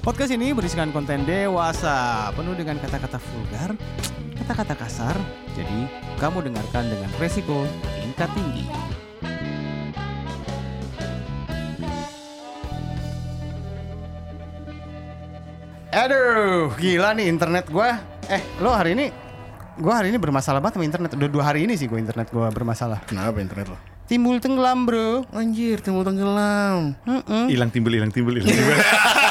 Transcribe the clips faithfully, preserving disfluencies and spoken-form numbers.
Podcast ini berisikan konten dewasa, penuh dengan kata-kata vulgar, kata-kata kasar. Jadi, kamu dengarkan dengan resiko tingkat tinggi. Aduh, gila nih internet gua. Eh, lo hari ini gua hari ini bermasalah banget sama internet. Udah dua hari ini sih gua internet gua bermasalah. Kenapa internet lo? Timbul tenggelam, bro. Anjir, timbul tenggelam. Hilang timbul, hilang timbul, hilang timbul.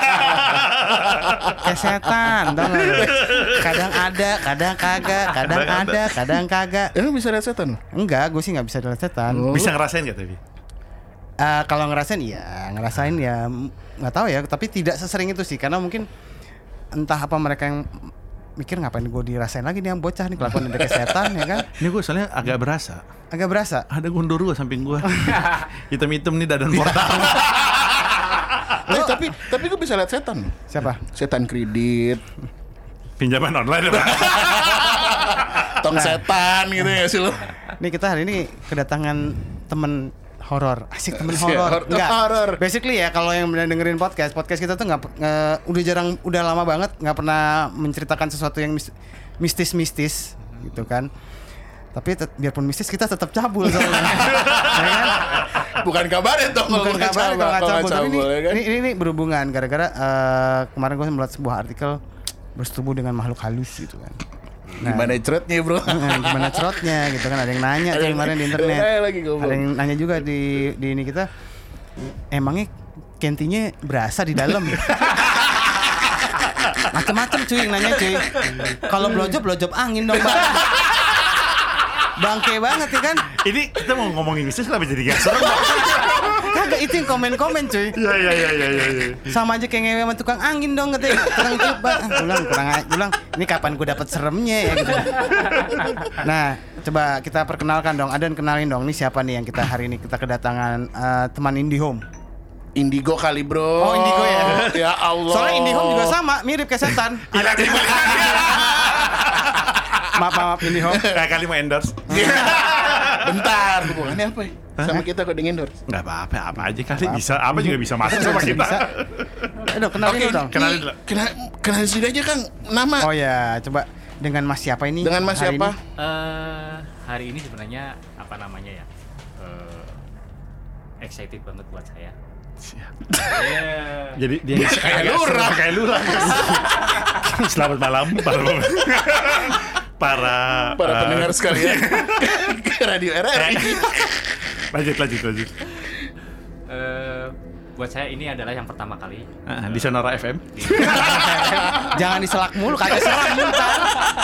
Kayak setan, tau gak lu? Kadang ada, kadang kagak, kadang ada, kadang kagak. Emang bisa lihat setan? Enggak, gue sih nggak bisa lihat setan. Oh. Bisa ngerasain gak tapi? Uh, kalau ngerasain iya, ngerasain ya nggak tahu ya, tapi tidak sesering itu sih, karena mungkin entah apa mereka yang mikir ngapain gue dirasain lagi nih yang bocah nih kelakuan dari setan ya kan? Ini gue soalnya agak berasa. Agak berasa. Ada gondoruo samping gue. Hitam-hitam nih dadan portal. Eh, tapi tapi gue bisa lihat setan. Siapa? Setan kredit, Pinjaman online Pak. tong setan gitu ya sih lo. Nih kita hari ini kedatangan temen horor, asik temen Asik, horor. horor. Enggak. Horor. Basically ya kalau yang benar dengerin podcast, podcast kita tuh nggak nge- udah jarang, udah lama banget nggak pernah menceritakan sesuatu yang mis- mistis-mistis gitu kan. Tapi tet- biarpun mistis kita tetap cabul soalnya. Ya kan? Bukan kabarnya dong. Bukan kalau nggak kabar kalau nggak kalau cabul. nggak Tapi ini, cabul, ya kan? ini, ini, ini berhubungan gara-gara uh, kemarin gue melihat sebuah artikel bersetubuh dengan makhluk halus gitu kan. Nah, Gimana cerotnya bro? Nah, gimana cerotnya gitu kan, ada yang nanya tuh kemarin di internet. Ada lagi, Ada yang nanya juga di di ini kita, emangnya kentinya berasa di dalam? Macem-macem cuy yang nanya cuy. Kalau blowjob blowjob angin dong bang. Bangke banget ya kan? Ini kita mau ngomongin mistis kenapa jadi gak serem? Kagak, itu yang komen-komen cuy. Iya iya iya iya iya. Sama aja kayak ngewe sama tukang angin dong katanya. Tukang coba. Ulang kurang ulang. Ini kapan gue dapet seremnya ya gitu. Nah, coba kita perkenalkan dong. Adan kenalin dong. Ini siapa nih yang kita hari ini kita kedatangan uh, teman IndiHome. Indigo kali bro. Oh, Indigo ya. Ya Allah. Soalnya IndiHome juga sama, mirip kayak setan. Hilang timbul. Maaf maaf IndiHome. Kayak kali mau endorse. Bentar, hubungannya apa ya? Sama kita kok dengan endorse. Enggak apa-apa, apa aja kali bisa, apa juga bisa masuk sama Bisa, kita. bisa. Aduh, kenalin Oke, dulu dong. Kenalin dulu. Kenal, kenalin sini aja Kang. Nama. Oh ya, coba dengan Mas siapa ini? Dengan Mas hari siapa? ini? Eh, hari ini sebenarnya apa namanya ya? Eh, excited banget buat saya. Yeah. Jadi dia Kayak agak lurah. serem, kayak lurah. Selamat malam para para Para uh, pendengar sekalian ke Radio R R I. Lanjut lanjut lanjut. Eh, buat saya ini adalah yang pertama kali. Uh, di Sonora F M. Jangan diselak mulu, kagak serem ntar.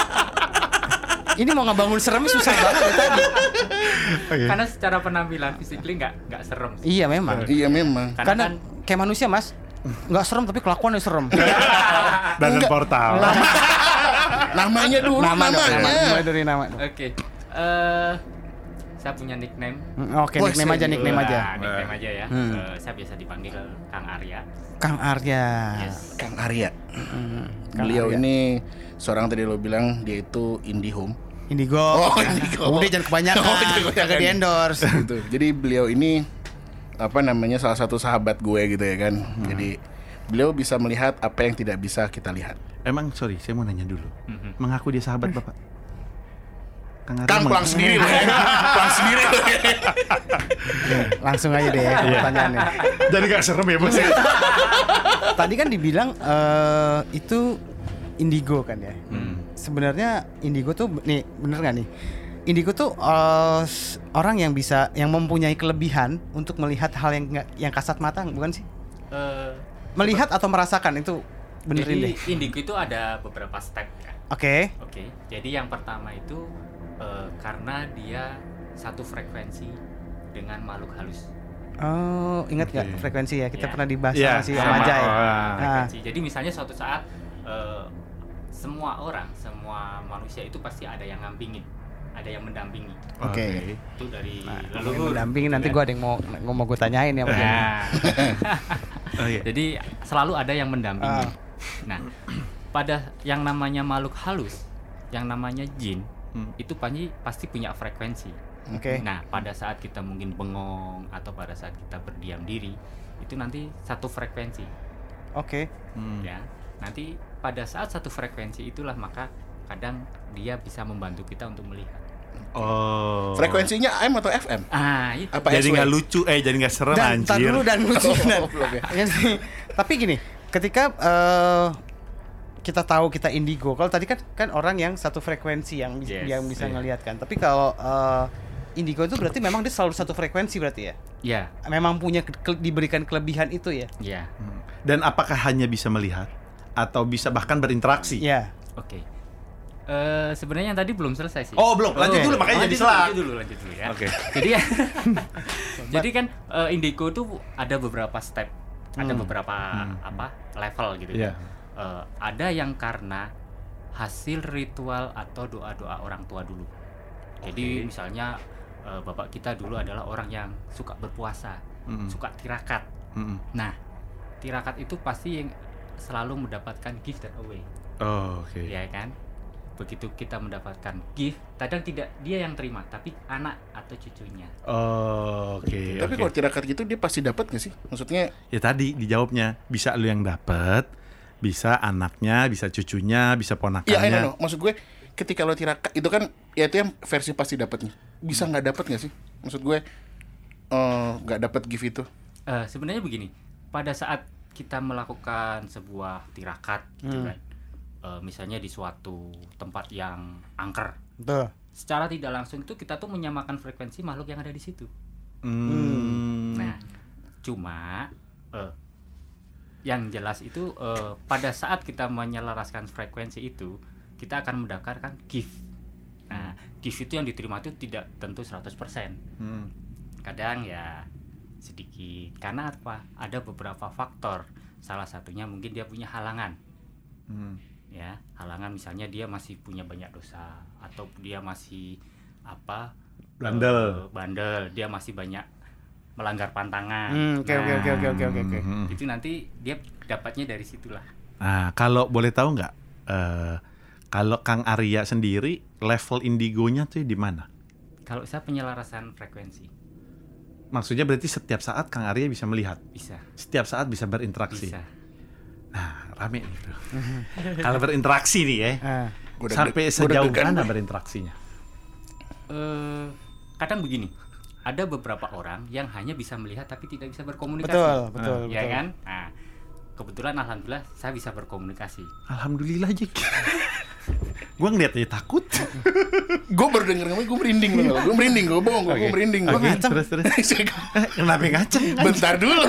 Ini mau ngebangun serem susah banget ya tadi. Okay. Karena secara penampilan physically nggak nggak serem. sih. Iya memang. Iya memang. Karena, Karena kan kayak manusia mas, nggak serem tapi kelakuannya serem. Dan Enggak. portal. Namanya dulu Nama dong, namanya. nama. Mulai dari nama. oke. Eh, saya punya nickname. Hmm, Oke, Wah, nickname aja, nickname Nah, aja. nickname aja ya. Hmm. Eh, saya biasa dipanggil Kang Arya. Kang Arya. Yes. Kang Arya. Hmm, Kang Beliau Arya. ini seorang tadi lo bilang dia itu IndiHome. Indigo. Oh, Indigo. Udah jangan kebanyakan. Oh, jangan kebanyakan. Kagak di endorse. Gitu. Jadi beliau ini apa namanya salah satu sahabat gue gitu ya kan. Hmm. Jadi beliau bisa melihat apa yang tidak bisa kita lihat. Emang sorry, saya mau nanya dulu. Mhm. Mengaku dia sahabat Bapak? Kang Arya Kang meng- pulang sendiri loh ya. Pulang sendiri loh ya. Langsung aja deh pertanyaannya. Jadi gak serem ya Mas? Tadi kan dibilang eh, itu indigo kan ya. Hmm. Sebenarnya indigo tuh nih bener nggak nih? Indigo tuh eh, s- orang yang bisa, yang mempunyai kelebihan untuk melihat hal yang nggak, yang kasat mata, bukan sih? Eh, Melihat atau merasakan itu benerin jadi deh. indigo itu ada beberapa step ya. Oke. Oke, jadi yang pertama itu eh, karena dia satu frekuensi dengan makhluk halus. Oh, ingat nggak Oke. frekuensi ya? Kita Ya. pernah dibahas Iya, sama si Om sama, Ajay. oh, ya. Nah, Frekuensi. Jadi misalnya suatu saat eh, semua orang, semua manusia itu pasti ada yang ngampingin, ada yang mendampingi. Oke. Itu dari Nah, leluhur. mendampingin nanti kan? gua ada yang mau mau gue tanyain ya. mungkin. Nah, Oh, iya. jadi selalu ada yang mendampingi. Ah. Nah, pada yang namanya makhluk halus, yang namanya jin, Hmm. itu pasti pasti punya frekuensi. Oke. Nah, pada saat kita mungkin bengong atau pada saat kita berdiam diri, itu nanti satu frekuensi. Oke. Hmm. Ya, nanti pada saat satu frekuensi itulah maka kadang dia bisa membantu kita untuk melihat. Oh. Frekuensinya A M atau F M? Ah, itu. Apa Jadi S W? nggak lucu, eh jadi nggak serem Dan tar anjir. dulu dan lucu Oh, dan. belum ya. Ya sih. Tapi gini, ketika eh, kita tahu kita indigo, kalau tadi kan kan orang yang satu frekuensi yang bis- Yes, yang bisa iya. ngelihat kan. Tapi kalau eh, indigo itu berarti memang dia selalu satu frekuensi berarti ya. Ya, Memang punya ke- ke- diberikan kelebihan itu ya. ya. Hmm. Dan apakah hanya bisa melihat atau bisa bahkan berinteraksi? Iya. Oke. Eh sebenarnya yang tadi belum selesai sih. Oh, belum. Lanjut Oke. dulu makanya lanjut jadi dulu, selang. lanjut dulu, lanjut dulu ya. Oke. Jadi jadi kan eh, indigo itu ada beberapa step, ada Hmm. beberapa Hmm. apa level gitu Iya. ya. Eh, ada yang karena hasil ritual atau doa-doa orang tua dulu. Jadi misalnya eh, bapak kita dulu adalah orang yang suka berpuasa, Mm-mm. suka tirakat. Mm-mm. Nah, tirakat itu pasti yang selalu mendapatkan gift away. Oh, oke. Ya kan? Begitu kita mendapatkan gift, kadang tidak dia yang terima, tapi anak atau cucunya. Oh, oke. Tapi oke. kalau tirakat gitu dia pasti dapat nggak sih? Maksudnya Ya tadi dijawabnya, bisa lu yang dapat, bisa anaknya, bisa cucunya, bisa ya I ponakannya. don't know. Maksud gue ketika lo tirakat itu kan ya itu yang versi pasti dapatnya. Bisa nggak dapat nggak sih? Maksud gue eh, nggak dapat gift itu. Eh, sebenarnya begini, pada saat kita melakukan sebuah tirakat, gitu Hmm. kan, eh, misalnya di suatu tempat yang angker, Betul. secara tidak langsung itu kita tuh menyamakan frekuensi makhluk yang ada di situ. Hmm. Nah, cuma eh, yang jelas itu eh, pada saat kita menyelaraskan frekuensi itu, kita akan mendapatkan gift. Nah, gift itu yang diterima itu tidak tentu seratus persen. Hmm. Kadang ya sedikit. Karena apa? Ada beberapa faktor. Salah satunya mungkin dia punya halangan. Hmm. Ya, halangan misalnya dia masih punya banyak dosa atau dia masih apa? Bandel. eh, bandel, dia masih banyak melanggar pantangan. Hmm, oke oke Nah, oke oke oke oke oke. Hmm. Itu nanti dia dapatnya dari situlah. Nah, kalau boleh tahu nggak, eh, kalau Kang Arya sendiri level indigonya tuh di mana? Kalau saya penyelarasan frekuensi Maksudnya berarti setiap saat Kang Arya bisa melihat, bisa, setiap saat bisa berinteraksi. bisa. Nah, rame nih bro. Kalau berinteraksi nih ya, Ah. Gua sampai deg-deg- gua sejauh deg-degan. mana berinteraksinya? Eh, kadang begini, ada beberapa orang yang hanya bisa melihat tapi tidak bisa berkomunikasi. Betul, betul, Ya betul. kan? Nah, kebetulan alhamdulillah saya bisa berkomunikasi. Alhamdulillah Jik. Gua ngeliat aja takut. Gue baru denger namanya gue merinding loh. Gue merinding, gue bohong, gue Oke. merinding. Oke, Gua ngacem. terus terus. Eh, Kenapa ngaceng? Bentar dulu.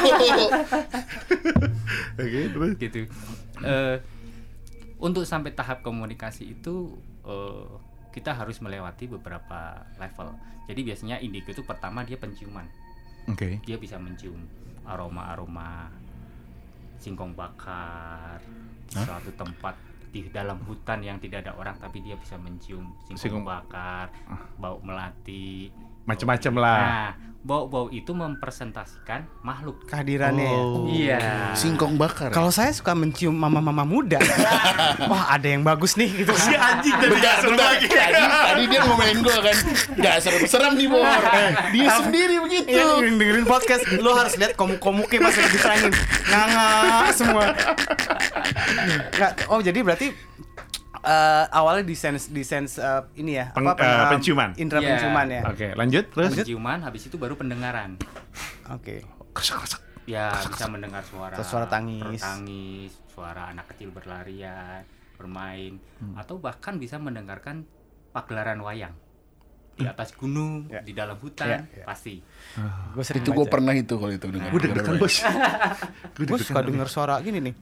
Oke, terus. Gitu. Eh, untuk sampai tahap komunikasi itu eh, kita harus melewati beberapa level. Jadi biasanya indigo itu pertama dia penciuman. Oke. Dia bisa mencium aroma-aroma singkong bakar di Hah? suatu tempat di dalam hutan yang tidak ada orang, tapi dia bisa mencium singkong, Singkong- bakar, bau melati, Macem-macem bau- lah. Nah, bau-bau itu mempresentasikan makhluk. Kehadirannya ya. Oh. Iya. Singkong bakar. Kalau saya suka mencium mama-mama muda. Wah, ada yang bagus nih gitu. Si anjing jadi Bentar, serem bentar. lagi. Tadi, tadi dia ngomelin gue kan. Gak serem-serem nih, Bor. Dia sendiri begitu. Iya, dengerin, dengerin podcast, lo harus lihat komuk-komuknya pas lagi disangin nganga semua. Nggak, oh jadi berarti eh, awalnya di sense di sense eh, ini ya Peng- pen- eh, eh, penciuman. indera Iya. penciuman ya. Oke, lanjut terus. Penciuman, habis itu baru pendengaran. Oke. Kesak-kesak. Ya, bisa mendengar suara Suara tangis. tangis, suara anak kecil berlarian, bermain, Hmm. atau bahkan bisa mendengarkan pagelaran wayang di atas gunung, Ya. di dalam hutan, Ya, ya. pasti. Gue sering Itu gue baca. pernah itu kalau itu dengar. Gue deg-degan bos. Gue suka denger suara gini nih.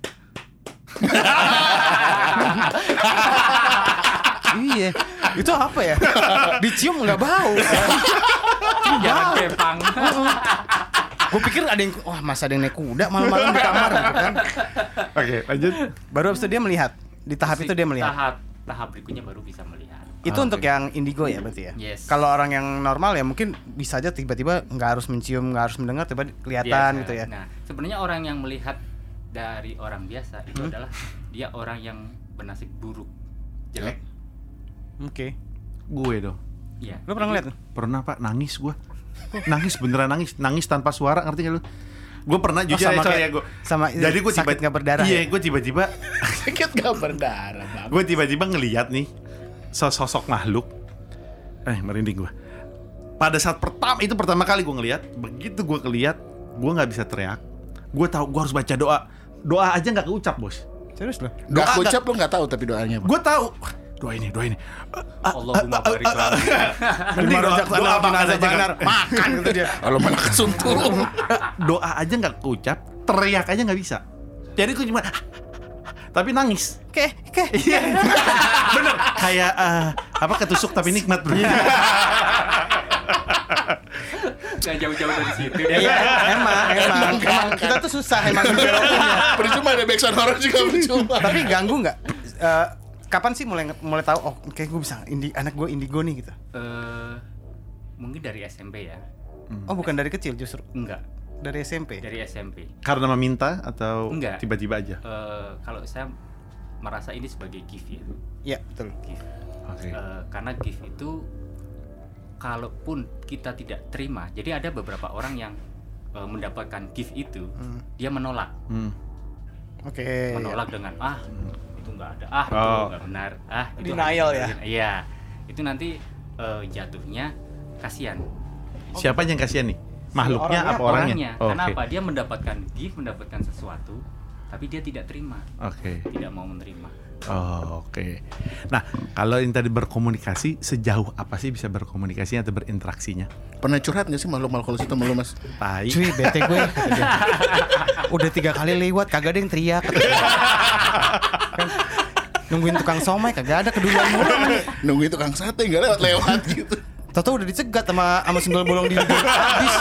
Iya, itu apa ya? Dicium nggak bau. Jangan kepang. Gue pikir ada yang, wah masa ada yang naik kuda malam-malam di kamar gitu kan. Oke, lanjut. Baru habis itu dia melihat. Di tahap itu dia melihat. Tahap tahap berikutnya baru bisa melihat. Itu Ah, untuk oke. yang indigo ya berarti ya. Yes. Kalau orang yang normal ya mungkin bisa aja tiba-tiba nggak harus mencium, nggak harus mendengar, tiba kelihatan Biasa. gitu ya. Nah, sebenarnya orang yang melihat dari orang biasa itu Hmm. adalah dia orang yang bernasib buruk, jelek. Oke. Gue dong. Iya. Lu pernah ngeliat? Pernah Pak, nangis gue. Nangis beneran nangis, nangis tanpa suara, ngerti gak lu? Gue pernah jujur sama ya, sorry kayak- ya gue. sama Jadi gue sakit nggak berdarah Iya, ya? gue tiba-tiba, Sakit gak berdarah bang. gue tiba-tiba ngelihat nih sosok makhluk. Eh, merinding gue. Pada saat pertama itu pertama kali gue ngelihat, begitu gue ngelihat, gue nggak bisa teriak. Gue tahu gue harus baca doa. Doa aja nggak keucap, bos. Serius loh. Gak Doa ucap lo gak tahu tapi doanya bang. Gue tahu. Doa ini, doa ini. Allahumma barik lana. Mending doa, doa makan aja kan. Makan gitu dia. Kalau malah kesuntur. Doa aja nggak keucap, teriak aja nggak bisa. Jadi gue cuma tapi nangis. Oke, oke. Iya. Bener. Kayak eh, apa ketusuk tapi nikmat, bro. Gak jauh-jauh dari situ Iya, dia. emang, emang, emang kita tuh susah emang menjawabnya. Percuma ada backsound horror juga percuma. Tapi ganggu nggak? Eh, kapan sih mulai mulai tahu? Oh, kayak gue bisa indi, anak gue indigo nih gitu. Eh, mungkin dari S M P ya. Oh, bukan dari kecil justru. Enggak, Dari S M P. dari S M P. Karena meminta atau Enggak. tiba-tiba aja? Eh, kalau saya merasa ini sebagai gift ya. Iya, betul. Gift. Oke. Eh, karena gift itu kalaupun kita tidak terima, jadi ada beberapa orang yang eh, mendapatkan gift itu, Hmm. dia menolak, Hmm. Oke. menolak dengan ah itu nggak ada, ah itu Oh. nggak benar, ah itu Denial hanya- ya? Iya, itu nanti eh, jatuhnya kasihan. Siapa yang kasihan nih? Makhluknya orangnya, apa orangnya? Orangnya, Oh, karena oke. apa? Dia mendapatkan gift, mendapatkan sesuatu, tapi dia tidak terima, Oke. tidak mau menerima. Oh, oke. Nah, kalau yang tadi berkomunikasi, sejauh apa sih bisa berkomunikasi atau berinteraksinya? Pernah curhat gak sih makhluk-makhluk halus itu sama lu mas? Tai. Cuy, bete gue. kata dia. Udah tiga kali lewat, kagak ada yang teriak. kata dia. Kan, nungguin tukang somai, kagak ada keduluan mulu. Nungguin tukang sate gak lewat-lewat gitu. Tahu-tahu udah dicegat sama sama sundel bolong di hidung. Habis.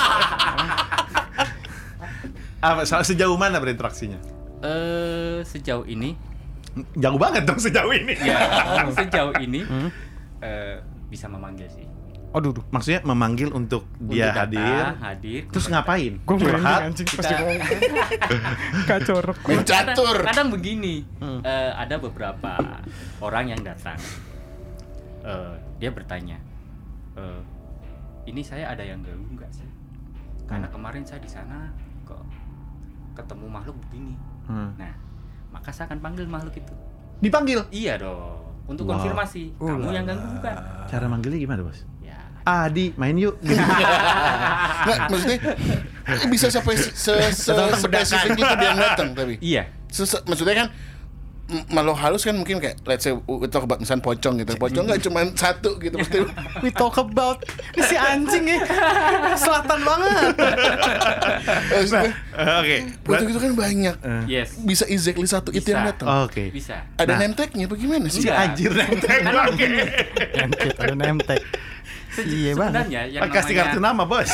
Apa se- sejauh mana berinteraksinya? Eh sejauh ini, Jauh banget dong sejauh ini. ya sejauh ini eh, bisa memanggil sih. Aduh, duh. Maksudnya memanggil untuk dia Untuk datang, hadir. hadir. Terus ngapain? Gue Curhat? anjing Kita- pasti ngomong. Kacorok. Main catur. Kadang, kadang begini, eh, ada beberapa orang yang datang, eh, dia bertanya, eh, ini saya ada yang ganggu nggak sih? Karena kemarin saya di sana kok ketemu makhluk begini. Hmm. Nah, maka saya akan panggil makhluk itu. Dipanggil. Iya dong, untuk Wow. konfirmasi. Kamu yang ganggu bukan? Cara manggilnya gimana, Bos? Ya. Adi, main yuk. Gitu. Nggak, maksudnya bisa sampai se, se, se spesifik itu dia yang datang tapi. Iya. Sese- maksudnya kan m- makhluk halus kan mungkin kayak let's say we talk about misalnya pocong gitu. Pocong nggak cuma satu gitu mesti. We talk about ini si anjing ya. Selatan banget. Maksudnya, Eh, Oke. pocong itu kan banyak. Yes. Bisa exactly satu itu Bisa. yang datang. Oke. Bisa. Ada Nah. name tag-nya bagaimana sih? Enggak. Anjir nempel. Oke. Nemtek, ada nemtek. Iya banget. Sebenarnya yang Kasih kartu namanya nama, Bos.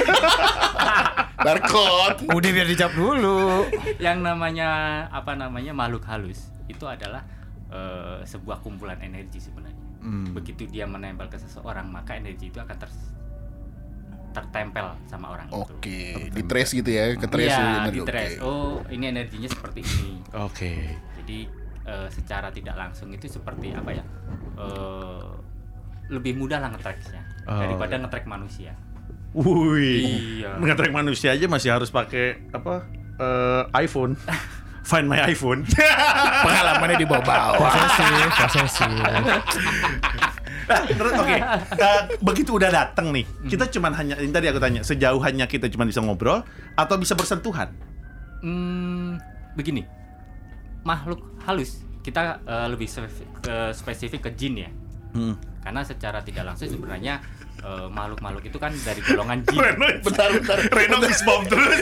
Barcode. Udah biar dijawab dulu. yang namanya apa namanya makhluk halus itu adalah eh, sebuah kumpulan energi sebenarnya. Hmm. Begitu dia menempel ke seseorang, maka energi itu akan ter tertempel sama orang itu. Oke, di trace gitu ya, ke trace Iya, energi. di trace. Oke. Oh, ini energinya seperti ini. Oke. Jadi eh, secara tidak langsung itu seperti apa ya? Eh, lebih mudah lah nge-tracknya Oh. daripada nge-track manusia. Wih. Iya. Nge-track manusia aja masih harus pakai apa? Eh, iPhone. Find my iPhone. Pengalamannya di bawah-bawah. Posesif, posesif. Nah, terus oke. Eh, begitu udah datang nih, kita cuman hanya ini tadi aku tanya, sejauh hanya kita cuman bisa ngobrol atau bisa bersentuhan? Hmm, begini, makhluk halus kita eh, lebih spesifik ke, spesifik ke jin ya, Hmm. karena secara tidak langsung sebenarnya eh, makhluk-makhluk itu kan dari golongan jin. Bentar, bentar. Reno bom terus.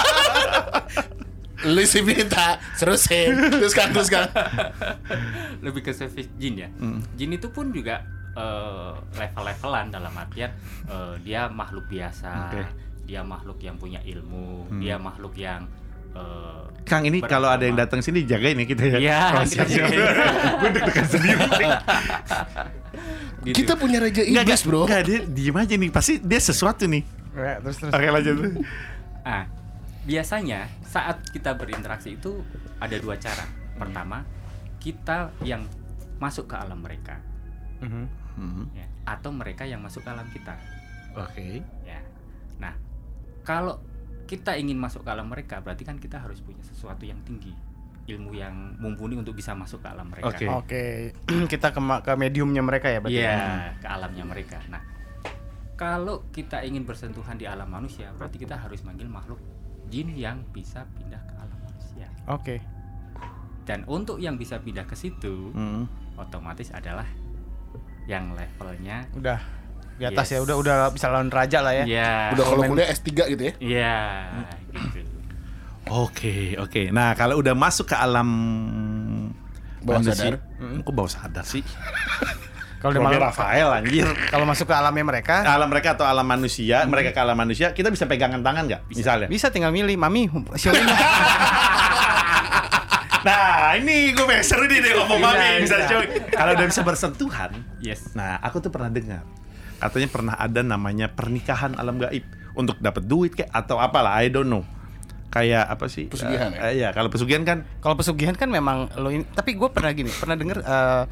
Lu sih minta terusin. Terus kan, terus kan. Lebih ke spesifik jin ya. Jin itu pun juga eh, level-levelan dalam artian eh, dia makhluk biasa, Oke. dia makhluk yang punya ilmu, dia makhluk yang eh, Kang ini kalau ada yang datang sini jagain ya kita ya. Iya, Oh, siap, siap. Gue deg-degan sendiri. gitu. Kita punya raja Enggak, iblis, bro. Enggak, dia diem aja nih. Pasti dia sesuatu nih. Ya, terus terus. Oke, lanjut. Ah, biasanya saat kita berinteraksi itu ada dua cara. Pertama, kita yang masuk ke alam mereka, Mhm. Hmm. ya, atau mereka yang masuk ke alam kita. Oke. Ya. Nah, kalau kita ingin masuk ke alam mereka, berarti kan kita harus punya sesuatu yang tinggi, ilmu yang mumpuni untuk bisa masuk ke alam mereka. Oke. Oke, kita ke ma- ke mediumnya mereka ya berarti. Iya, ke alamnya mereka. Nah, kalau kita ingin bersentuhan di alam manusia, berarti kita harus manggil makhluk jin yang bisa pindah ke alam manusia. Oke. Dan untuk yang bisa pindah ke situ, Hmm. otomatis adalah yang levelnya Udah di atas Yes. ya, udah udah bisa lawan raja lah ya. ya. Udah kalau kuliah S tiga gitu ya. Iya, gitu. Oke, oke. Nah, kalau udah masuk ke alam Bawah manusia- sadar. Hmm, kok bawah sadar sih? Kalau udah Kalau malam, Rafael anjir. kalau masuk ke alamnya mereka, Alam mereka atau alam manusia, mereka ke alam manusia, kita bisa pegangan tangan nggak? Misalnya. bisa tinggal milih, mami, siapa ini? Nah, ini gue pengen seru nih deh ngomong Bisa, mami bisa bisa. cuy. Kalau udah bisa bersentuhan. Yes. Nah, aku tuh pernah dengar. Katanya pernah ada namanya pernikahan alam gaib untuk dapat duit kayak atau apalah, I don't know. Kayak apa sih? Pesugihan ya? Eh, iya, kalau pesugihan kan Kalau pesugihan kan memang lo ini, tapi gue pernah gini, pernah denger eh,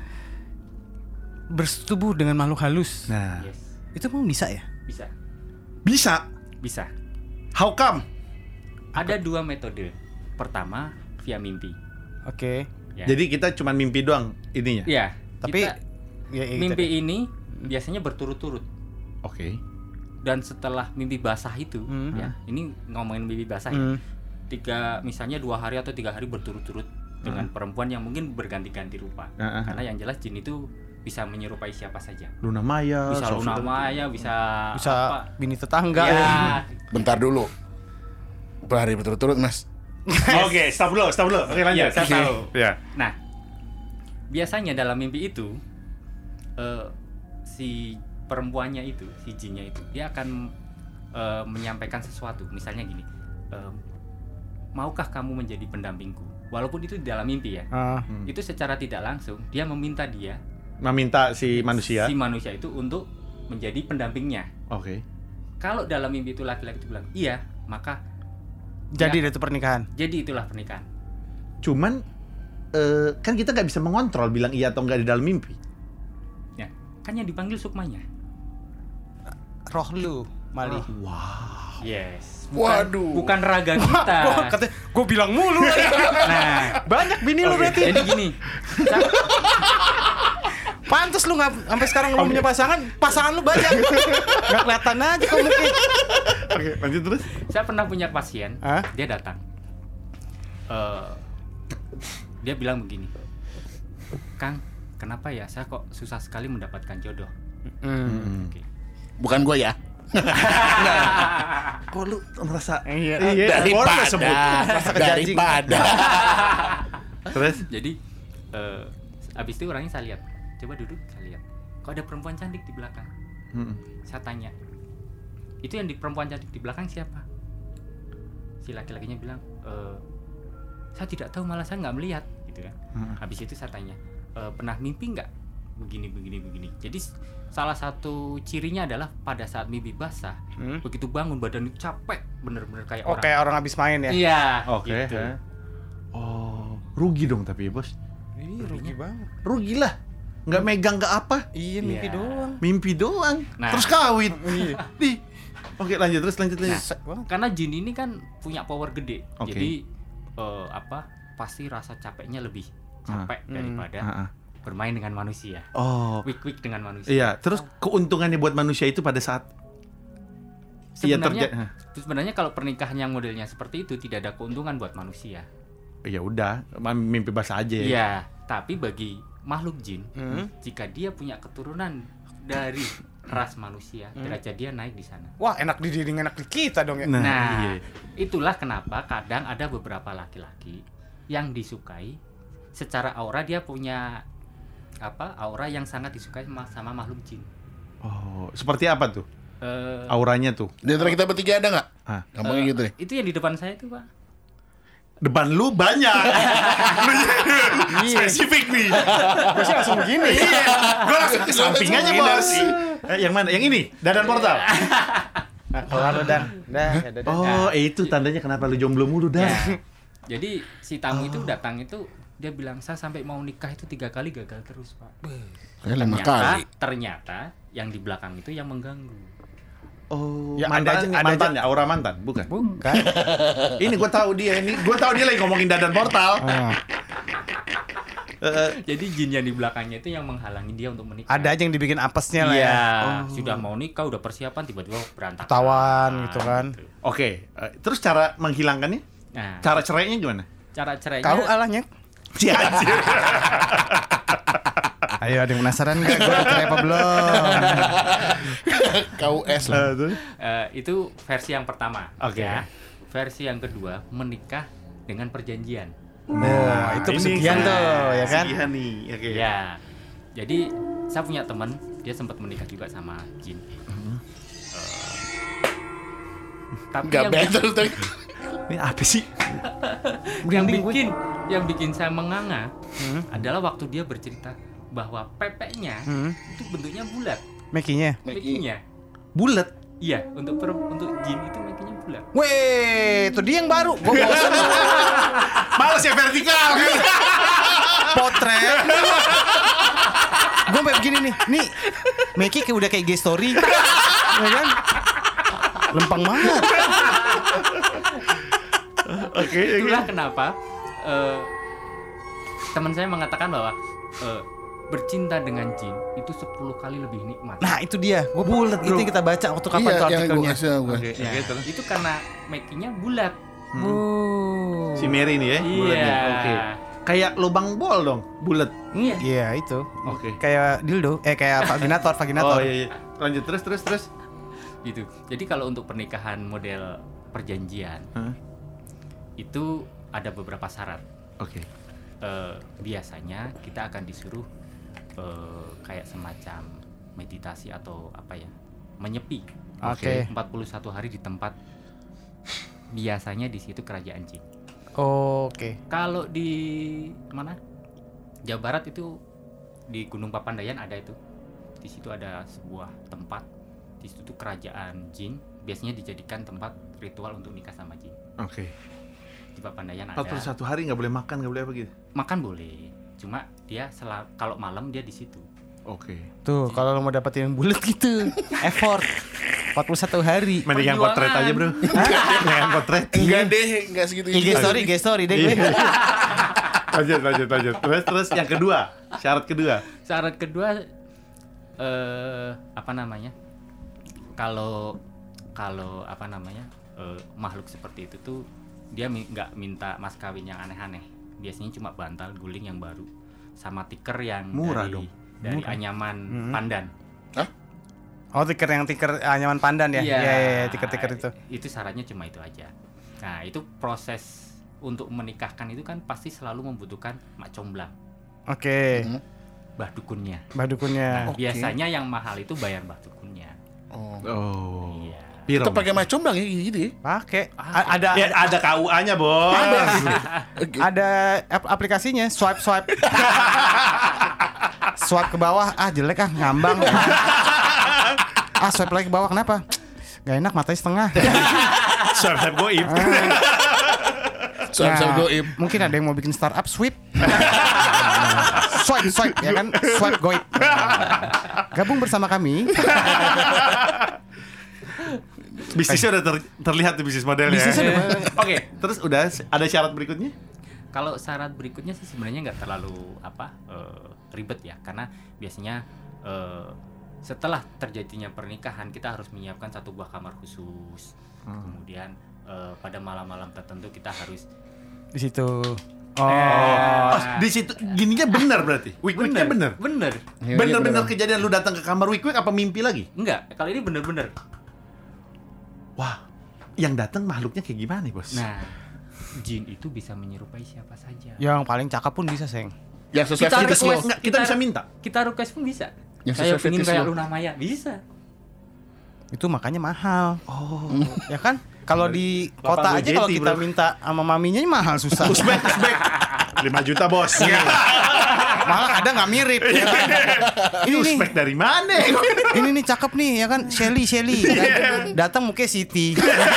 bersetubuh dengan makhluk halus. nah, Yes. Itu emang bisa ya? Bisa. bisa. Bisa. How come? Ada dua metode. Pertama, via mimpi. Oke. Ya. Jadi kita cuma mimpi doang ininya. Iya, Tapi kita- ya, ya, mimpi gitu. ini biasanya berturut-turut. Oke. Dan setelah mimpi basah itu, Hmm. ya, ini ngomongin mimpi basah Hmm. ya. Tiga, misalnya dua hari atau tiga hari berturut-turut dengan perempuan yang mungkin berganti-ganti rupa. Ah, ah. Karena yang jelas jin itu bisa menyerupai siapa saja. Luna Maya, Bisa Sofia. Luna Maya, bisa Bisa apa? bini tetangga. Ya, Bentar dulu. Berapa hari berturut-turut, Mas? Oke, stop dulu, stop dulu. Oke, lanjut. Iya, saya tahu. Ya. Nah, biasanya dalam mimpi itu eh, si perempuannya itu, si jinnya itu, dia akan eh, menyampaikan sesuatu. Misalnya gini, eh, maukah kamu menjadi pendampingku? Walaupun itu di dalam mimpi ya, Ah, itu secara tidak langsung dia meminta dia, Meminta si manusia. si manusia itu untuk menjadi pendampingnya. Oke. Kalau dalam mimpi itu laki-laki itu bilang iya, maka jadi ya, itu pernikahan. jadi itulah pernikahan. Cuman eh, kan kita nggak bisa mengontrol bilang iya atau enggak di dalam mimpi. Ya, kan yang dipanggil sukmanya. Roh lu, Mali. Wow. Yes. Waduh. Bukan raga kita. Gua kata, gua bilang mulu. Nah, Banyak bini lu berarti. jadi gini. Sa- Pantes lu nggak sampai sekarang belum punya pasangan, pasangan lu banyak. Nggak kelihatan aja kok mungkin. Oke, lanjut terus. Saya pernah punya pasien, Hah? dia datang. Eh, dia bilang begini, Kang, kenapa ya saya kok susah sekali mendapatkan jodoh? Hmm. Oke. Bukan gua ya. Kok lu merasa Iya. orang nggak sebut. Rasa kejajing. Daripada. Terus? Jadi, eh, abis itu orangnya saya lihat, coba duduk saya lihat. Kok ada perempuan cantik di belakang? Mm-mm. Saya tanya, itu yang di perempuan cantik di belakang siapa? Si laki-lakinya bilang, e, saya tidak tahu, malah saya nggak melihat, gitu kan. Hmm. Habis itu saya tanya, e, pernah mimpi nggak? Begini, begini, begini. Jadi s- salah satu cirinya adalah pada saat mimpi basah, Hmm. begitu bangun badan itu capek, bener-bener kayak Oh, orang. kayak orang habis main ya. Iya. Oke. gitu. ha. Oh, rugi dong tapi ya, Bos. Iya, rugi banget. Rugi lah. Nggak megang nggak apa. Iya, mimpi Iya. doang. Mimpi doang. Nah. Terus kawin. Nih. Oke, lanjut terus lanjut lanjut. Sek banget. Karena jin ini kan punya power gede, Oke. jadi eh, apa? Pasti rasa capeknya lebih capek Hmm. daripada Ah, ah. bermain dengan manusia. Oh. Quick-quick dengan manusia. Iya, terus keuntungannya buat manusia itu pada saat iya Sebenarnya, terja- sebenarnya kalau pernikahan yang modelnya seperti itu tidak ada keuntungan buat manusia. ya udah, mimpi basah aja. Iya, tapi bagi makhluk jin, Hmm. jika dia punya keturunan dari ras manusia, derajat dia naik di sana. Wah, enak di diri, enak di kita dong ya. Nah, Nah, iya. itulah kenapa kadang ada beberapa laki-laki yang disukai secara aura, dia punya apa? Aura yang sangat disukai sama, sama makhluk jin. Oh, seperti apa tuh? Eh, Auranya tuh. Di antara kita bertiga ada nggak? Ah. Gampangnya eh, gitu deh. Itu yang di depan saya itu, Pak. Depan lu banyak. Spesifik nih. Gue sih langsung begini. Iya, gua langsung ke samping aja, Bos. Eh, yang mana? Yang ini? Dadan portal. Nah, kelar lu dan. Dah, ya dah, dah. Oh, itu tandanya kenapa lu jomblo mulu dah. Ya. Jadi si tamu itu datang itu dia bilang saya sampai mau nikah itu tiga kali gagal terus, Pak. Kayak lima Ternyata, kali. ternyata yang di belakang itu yang mengganggu. Oh, Ya, mantan, ada aja- ada mantan ya, aura mantan, bukan? Bukan. Ini gue tahu dia ini, gue tahu dia lagi ngomongin Dadan Portal. Ah. Eh, Jadi jin yang di belakangnya itu yang menghalangi dia untuk menikah. Ada aja yang dibikin apesnya lah Iya, ya. sudah mau nikah, udah persiapan, tiba-tiba berantakan. Ketahuan gitu kan. Oke, eh, terus cara menghilangkannya? Nah, Cara cerainya gimana? cara cerainya. Kau alahnya. Si anjir. Ayo ada yang penasaran nggak? Gue udah cerai apa belum? K U S lah. Eh, terus? Eh, itu versi yang pertama. Oke. Ya. Versi yang kedua menikah dengan perjanjian. Oh, itu Ini pesugihan saya- tuh, ya kan? pesugihan nih, oke. Ya. Jadi saya punya teman, dia sempat menikah juga sama jin. Hmm. Eh, tapi Enggak yang, better tuh. Ini apa sih? yang Merinding gue. bikin yang bikin saya menganga Hmm. adalah waktu dia bercerita bahwa pepeknya Hmm. itu bentuknya bulat. Makinya. Makinya. Bulat. Iya, untuk per, untuk jin itu makinya bulat. Weh, itu dia yang baru. Gue bosan Males ya vertikal. potret. Gue sampai begini nih. Nih, Meki kayak udah kayak G-story. Ya kan? Lempeng banget. Oke, Itulah kenapa eh, teman saya mengatakan bahwa eh, bercinta dengan jin itu sepuluh kali lebih nikmat. Nah, itu dia. Gue bulat itu yang kita baca waktu kapan Iya, tuh yang gue artikelnya. kasih tau gue. Oke, Ya, oke, terus. itu karena makinya bulat. Oh. Si Mary nih ya, bulat nih. Iya. Oke. Kayak lubang bol dong, bulat. Iya. Iya, itu. Oke. Kayak dildo, eh kayak vaginator, vaginator. Oh iya iya. Lanjut terus terus terus. Gitu. Jadi kalau untuk pernikahan model perjanjian Hah? itu ada beberapa syarat. Oke. Eh, biasanya kita akan disuruh eh, kayak semacam meditasi atau apa ya, menyepi. Oke. empat puluh satu hari di tempat biasanya di situ kerajaan jin. Oke. Kalau di mana? Jawa Barat itu di Gunung Papandayan ada itu. Di situ ada sebuah tempat. Di situ tuh kerajaan jin, biasanya dijadikan tempat ritual untuk nikah sama jin. Oke. Di Papandayan ada. empat puluh satu hari nggak boleh makan, nggak boleh apa gitu. Makan boleh. Cuma dia sel- kalau malam dia di situ. Oke. Tuh, kalau lo mau dapetin yang bulat gitu, effort empat puluh satu hari. Mending yang Perjuangan. potret aja, Bro. Yang potret. Enggak deh, enggak segitu. I G story, I G story deh gue. Lanjut lanjut lanjut. Terus terus yang kedua, syarat kedua. Syarat kedua eh apa namanya? Kalau kalau apa namanya? eh, makhluk seperti itu tuh dia mi- nggak minta mas kawin yang aneh-aneh. Biasanya cuma bantal guling yang baru sama tiker yang Murah dari dong. dari anyaman pandan. Oh, tiker yang tiker anyaman pandan ya? Iya, iya, iya, tiker-tiker itu. Itu syaratnya cuma itu aja. Nah, itu proses untuk menikahkan itu kan pasti selalu membutuhkan mak comblang, Oke. Hmm. mbah dukunnya. Mbah dukunnya. Nah, biasanya yang mahal itu bayar mbah dukunnya. Oh. Oh. Iya. Piro? Kita pakai macam bang ya gitu ya. Pakai. A- ada Ya, ada K U A-nya, Bos. Oke. ada ap- aplikasinya, swipe swipe. Swipe ke bawah, ah jelek ah, ngambang. Ah, swipe lagi ke bawah, kenapa? Gak enak, matanya setengah. Swipe-swipe goib. Soal soal goib. Mungkin ada yang mau bikin startup sweep. Swipe, swipe, ya kan? Swipe goib. Gabung bersama kami. Bisnisnya udah ter- terlihat tuh bisnis modelnya. Bisnisnya udah- Oke, terus udah ada syarat berikutnya? Kalau syarat berikutnya sih sebenarnya nggak terlalu apa eh, ribet ya, karena biasanya eh, setelah terjadinya pernikahan kita harus menyiapkan satu buah kamar khusus. Kemudian eh, pada malam-malam tertentu kita harus Di situ. Oh, Oh. di situ gininya benar berarti. Week-weeknya benar. bener. Iya, Bener-bener iya, kejadian lu datang ke kamar week-week apa mimpi lagi? Enggak, kali ini bener-bener. Wah, yang datang makhluknya kayak gimana nih, Bos? Nah, jin itu bisa menyerupai siapa saja. Yang paling cakep pun bisa, Seng. Yang sesuai Kita fetish lo. request. Enggak, kita bisa minta. Kita request pun bisa. Yang Saya sesuai pingin fetish kayak lo. Luna Maya, bisa. Itu makanya mahal. Oh. Ya kan? Kalau di delapan kota puluh aja kalau jeti, kita bro. minta sama maminya mahal susah. Usbek, usbek. lima juta, Bos. Malah ada nggak mirip. Ya kan? Ini Ini nih, usbek dari mana? ini nih cakep nih ya kan, Shelly Shelly. Ya kan? Datang mukanya Siti.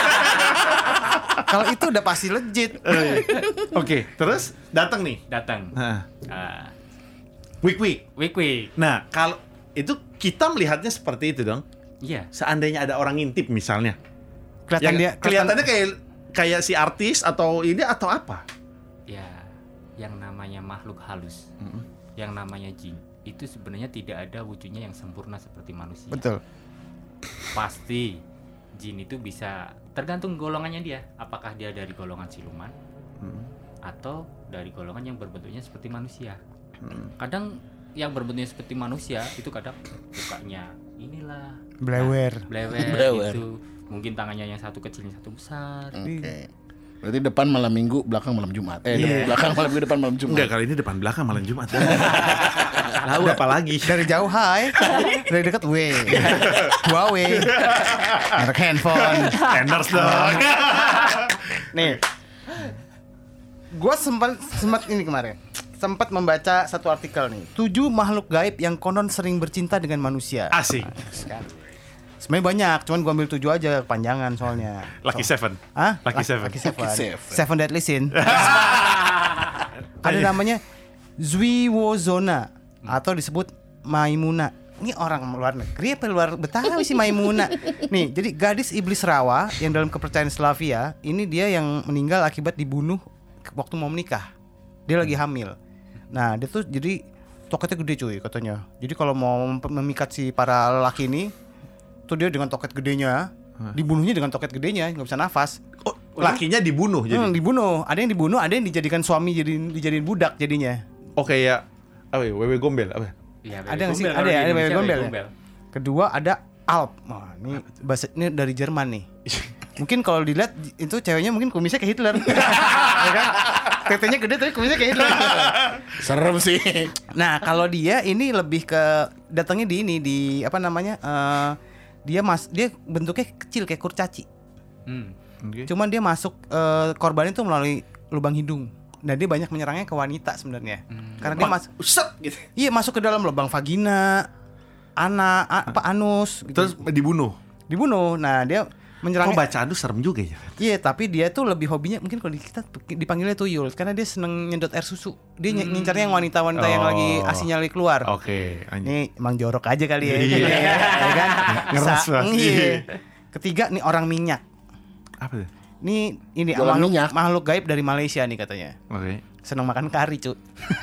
Kalau itu udah pasti legit. Oke, terus datang nih. Datang. Nah, Ah, week-week. week week. Nah, kalau itu kita melihatnya seperti itu dong. Iya. Seandainya ada orang ngintip misalnya. Kelihatan Yang dia kelihatannya kayak kayak si artis atau ini atau apa? Ya, yang namanya makhluk halus, yang namanya jin, itu sebenarnya tidak ada wujudnya yang sempurna seperti manusia. Betul. Pasti jin itu bisa tergantung golongannya dia. Apakah dia dari golongan siluman atau dari golongan yang berbentuknya seperti manusia. Kadang yang berbentuknya seperti manusia itu kadang mukanya inilah Blewer. blewer, Blewer. itu mungkin tangannya yang satu kecil yang satu besar. Oke. Berarti depan malam Minggu, belakang malam Jumat. Eh, Iya. belakang malam Minggu, depan malam Jumat. Enggak, kali ini depan belakang malam Jumat. Lalu apa lagi? Dari jauh hai, dari dekat W, Huawei, merek handphone. Endorse dong. Nih, gue sempat sempat ini kemarin, sempat membaca satu artikel nih, tujuh makhluk gaib yang konon sering bercinta dengan manusia. Asik. Sebenarnya banyak, cuman gue ambil tujuh aja, kepanjangan soalnya. Lucky So- Seven. Hah? Lucky Seven. Lucky Seven. Lucky Seven. Seven Deadly Sin. Ada namanya Zwiwozona atau disebut Maimuna. Ini orang luar negeri apa luar Betawi sih Maimuna? Nih, jadi gadis iblis rawa yang dalam kepercayaan Slavia, ini dia yang meninggal akibat dibunuh waktu mau menikah. Dia lagi hamil. Nah, dia tuh jadi toketnya gede cuy katanya. Jadi kalau mau mem- memikat si para lelaki ini, tuh dia dengan toket gedenya, dibunuhnya dengan toket gedenya, nggak bisa nafas. Oh, lakinya dibunuh jadi. Hmm, dibunuh. Ada yang dibunuh, ada yang dijadikan suami, jadi dijadiin budak jadinya. Oh kayak apa ya? Wewe Gombel apa? Iya, Ada nggak sih? gombel, Ada kalau ya, di ada Indonesia bebek gombel ya? gombel. Kedua ada Alp. Wah, ini bahasa ini dari Jerman nih. Mungkin kalau dilihat itu ceweknya mungkin kumisnya kayak Hitler. Ya kan? Tetenya gede tapi kumisnya kayak Hitler. Serem sih. Nah, kalau dia ini lebih ke datangnya di ini di apa namanya? eh, dia mas dia bentuknya kecil kayak kurcaci. Hmm. Oke. Cuman dia masuk eh, korban itu melalui lubang hidung. Nah, dia banyak menyerangnya ke wanita sebenarnya. Karena dia masuk Set gitu. iya masuk ke dalam lubang vagina, ana, a- apa anus gitu. Terus dibunuh. Dibunuh. Nah, dia Kok menyerangnya. bacaan lu serem juga ya? Iya, tapi dia tuh lebih hobinya mungkin kalau di kita dipanggilnya tuyul karena dia seneng nyedot air susu. Dia ny- ngincarnya yang wanita-wanita yang Oh. lagi asinya lagi keluar. Oke, anjing. Ini emang jorok aja kali ya. Iya. Ya kan? Ngeres Sa- banget. iya. Ketiga nih orang minyak. Apa tuh? Nih ini Jualan makhluk, minyak. makhluk gaib dari Malaysia nih katanya. Oke. Seneng makan kari, cu.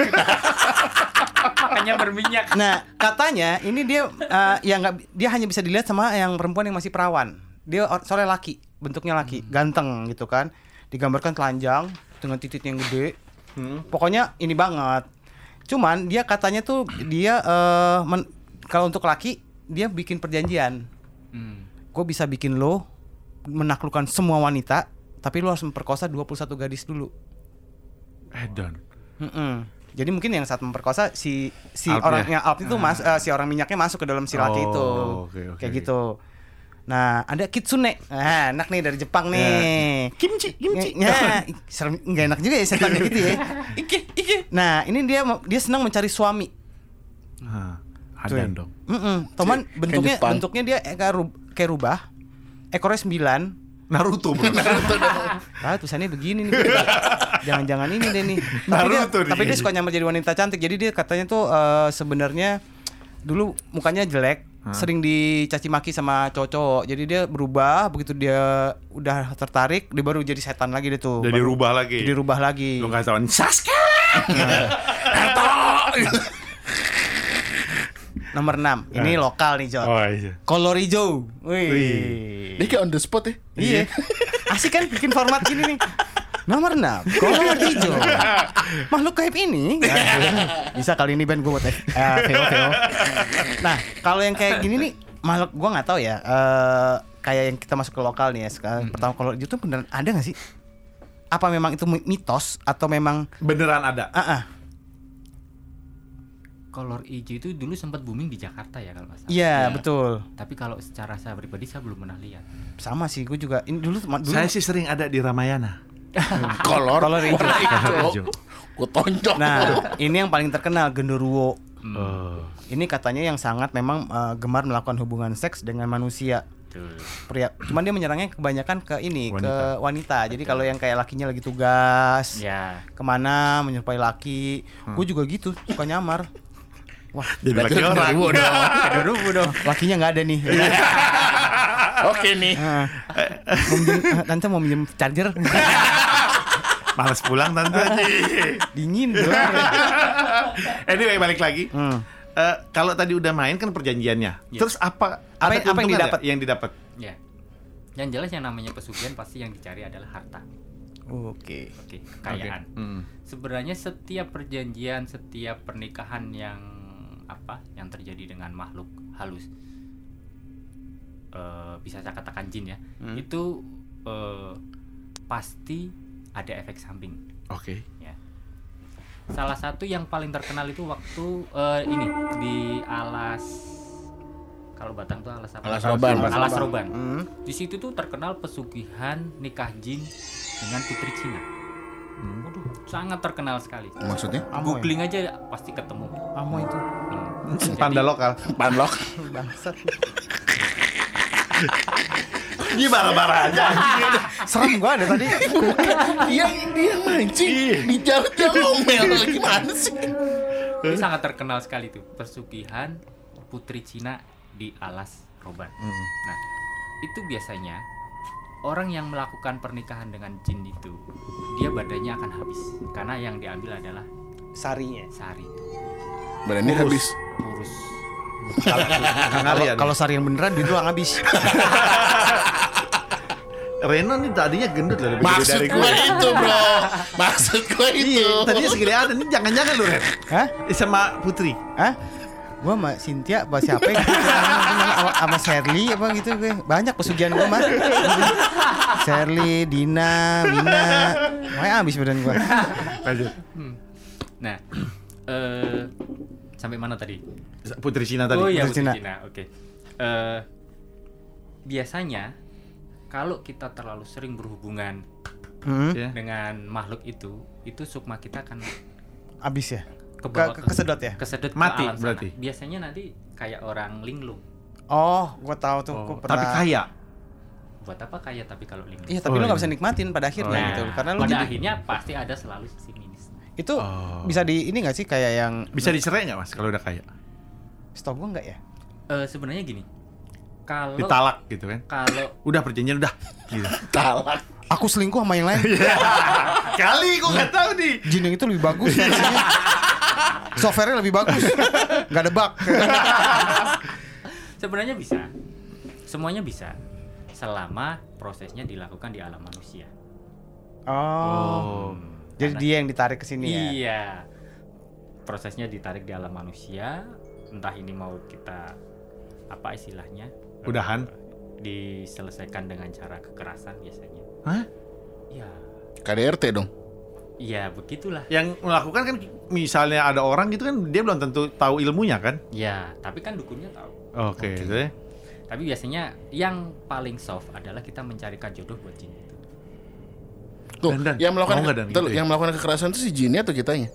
Makanya berminyak. Nah, katanya ini dia eh, ya nggak dia hanya bisa dilihat sama yang perempuan yang masih perawan. Dia or- soalnya laki, bentuknya laki, ganteng gitu kan. Digambarkan telanjang dengan titik yang gede. Pokoknya ini banget. Cuman dia katanya tuh dia eh, men- kalau untuk laki dia bikin perjanjian. Hmm. Gue bisa bikin lo menaklukkan semua wanita, tapi lo harus memperkosa dua puluh satu gadis dulu. Edon. Mm-mm. Jadi mungkin yang saat memperkosa si si Alp orangnya Alp itu mas eh, si orang minyaknya masuk ke dalam si laki Oh, itu. oke, oke, Kayak oke. gitu. Nah, ada kitsune. Nah, enak nih dari Jepang nih. Kimchi, kimchi. Ya, ih, serem enggak enak juga ya setan gitu ya. Iki, iki. Nah, ini dia dia senang mencari suami. Hah, Tuh. ada dong. Mm-mm. Teman Kayak bentuknya Jepang. bentuknya dia kayak, rub- kayak rubah. Ekornya sembilan. Naruto bro. Ah, tulisannya begini nih. Jangan-jangan ini deh nih. Tapi dia, Naruto nih. tapi dia suka nyamar jadi wanita cantik. Jadi dia katanya tuh eh, sebenarnya dulu mukanya jelek, sering dicaci maki sama cowok-cowok. Jadi dia berubah, begitu dia udah tertarik, dia baru jadi setan lagi dia tuh. Jadi Baru- rubah lagi. Jadi rubah lagi. Lu nggak tahu Sasuke. Nomor enam. Ini lokal nih, Jod. Oh iya. Kolor hijau. Wih. Wih. Dia kayak on the spot ya. Iya. Asik kan bikin format gini nih. Nomor enam, kolor hijau. Makhluk gaib ini. Bisa kali ini band gue buat eh, V O V O. Nah, kalau yang kayak gini nih makhluk gue nggak tahu ya. Eh kayak yang kita masuk ke lokal nih ya. Sekarang pertama kolor hijau tuh beneran ada nggak sih? Apa memang itu mitos atau memang Beneran ada. ah ah. Kolor hijau itu dulu sempat booming di Jakarta ya kalau nggak salah. Iya, Ya. betul. Tapi kalau secara saya pribadi saya belum pernah lihat. Sama sih, gue juga ini dulu dulu Saya sih sering ada di Ramayana. Kolor. kolor hijau. Hijau. Gue tonjok. Nah, ini yang paling terkenal genderuwo. Oh. Ini katanya yang sangat memang eh, gemar melakukan hubungan seks dengan manusia. Betul. Pria. Cuman dia menyerangnya kebanyakan ke ini, Wanita. ke wanita. Jadi kalau yang kayak lakinya lagi tugas, Ya. kemana menyerupai laki, gue juga gitu, suka nyamar. Wah, Jadi laki orang. Genderuwo dong. genderuwo dong. Lakinya nggak ada nih. Oke nih. Ah. Mau minjem, ah, tante mau minjem charger? Males pulang tante. Dingin bro. Anyway, balik lagi. Hmm. Eh, kalau tadi udah main kan perjanjiannya. Yes. Terus apa? Apa- ada apa yang keuntungan didapat? nggak Yang didapat. Ya. Yang jelas yang namanya pesugihan pasti yang dicari adalah harta. Oke. Oke, kekayaan. Oke. Hmm. Sebenarnya setiap perjanjian, setiap pernikahan yang apa yang terjadi dengan makhluk halus, eh, bisa saya katakan jin ya, Hmm. itu eh, pasti ada efek samping. Oke. Ya. Salah satu yang paling terkenal itu waktu eh, ini di alas, kalau Batang tuh alas apa? Alas Roban. Alas Roban. Hmm. Di situ tuh terkenal pesugihan nikah jin dengan putri Cina. Waduh, sangat terkenal sekali. Maksudnya Amoy. Googling aja pasti ketemu. Amo itu. Hmm. Jadi, Panda lokal. panlok. Bangsat. Gimana marah aja. Serem gua ada tadi. Dia dia mancing. Dijawab dia ngomel. Gimana sih? itu sangat terkenal sekali tuh pesugihan putri Cina di alas Roban. Nah, itu biasanya orang yang melakukan pernikahan dengan jin itu dia badannya akan habis karena yang diambil adalah Sarinya. sari itu Badannya habis. kurus. Kalau Kalau sari yang beneran duit doang habis. Reno nih tadinya gendut loh lebih gede Maksud dari gue gue. itu bro. Maksud gue itu. Iya, tadinya segede ada. Ini jangan-jangan lu Ren. Hah? Eh, sama Putri. Hah? Gua sama Cynthia apa siapa gitu. Sama- sama Sherly apa gitu gue. Banyak pesugihan gua mah. Sherly, Dina, Mina. Makanya habis badan gua. Lanjut. Nah, eh sampai mana tadi? Putri Cina tadi. Oh iya, Putri Putri Cina. Cina. Oke. Eh, biasanya kalau kita terlalu sering berhubungan Hmm. Ya. dengan makhluk itu, itu sukma kita akan Habis ya. kebawa Ke- ke- kesedot ya? kesedot Mati ke alam sana. berarti? Biasanya nanti kayak orang linglung. Oh, gua tahu tuh. Oh, Gua tapi pernah. kaya. Buat apa kaya tapi kalau linglung? Iya, tapi Oh, lu nggak iya. bisa nikmatin pada akhirnya Oh, iya. gitu. Karena lu pada jadi akhirnya pasti ada selalu sisi minus. itu Oh. bisa di ini nggak sih kayak yang Bisa dicerai nggak mas kalau udah kaya? stok gua nggak ya? Eh sebenarnya gini. Kalau Ditalak gitu kan? kalau Udah perjanjian udah. Gitu. Talak. Aku selingkuh sama yang lain. Kali gue nggak tahu nih. Jin yang itu lebih bagus versinya. Software-nya lebih bagus. Nggak ada bug. sebenarnya bisa. Semuanya bisa. Selama prosesnya dilakukan di alam manusia. Oh. Jadi Karena- dia yang ditarik ke sini ya. Iya. Prosesnya ditarik di alam manusia, entah ini mau kita apa istilahnya? Udahan. eh, diselesaikan dengan cara kekerasan biasanya. Hah? Iya. K D R T dong. Iya, begitulah. Yang melakukan kan misalnya ada orang gitu kan dia belum tentu tahu ilmunya kan? Ya, tapi kan dukunnya tahu. Oke, gitu ya. Tapi biasanya yang paling soft adalah kita mencarikan jodoh buat jin itu. Tuh, Dan, dan. yang melakukan Mau nggak, Dan, tuh, gitu ya? yang melakukan kekerasan itu si jinnya atau kitanya?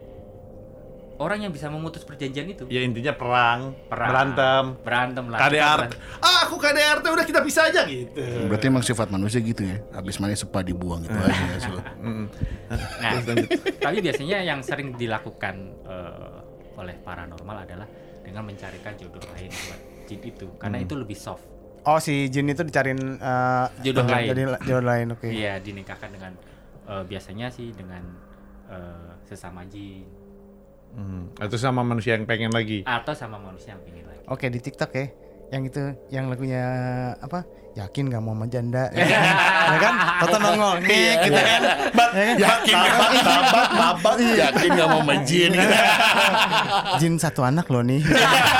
Orang yang bisa memutus perjanjian itu. Ya intinya perang, Perang. berantem, Berantem lah. K D Kita R T. berantem. Ah, aku K D R T udah kita bisa aja gitu. Berarti emang sifat manusia gitu ya. Habis manis sepa dibuang gitu aja ya. So. Nah, tapi biasanya yang sering dilakukan eh, oleh paranormal adalah dengan mencarikan jodoh lain buat jin itu, karena itu lebih soft. Oh, si Jin itu dicariin eh, Jodoh lain. Jadi jodoh lain, oke. Iya, dinikahkan dengan eh, biasanya sih dengan eh, sesama jin Hmm. Atau sama manusia yang pengen lagi. atau sama manusia yang pingin lagi. Oke, di TikTok ya. Yang itu yang lagunya apa? Yakin gak mau sama janda. Ya kan? Ya kan? Toto nongol nih gitu kan. Ya kan? Yakin babat babat babat yakin gak mau majin. Jin satu anak loh nih.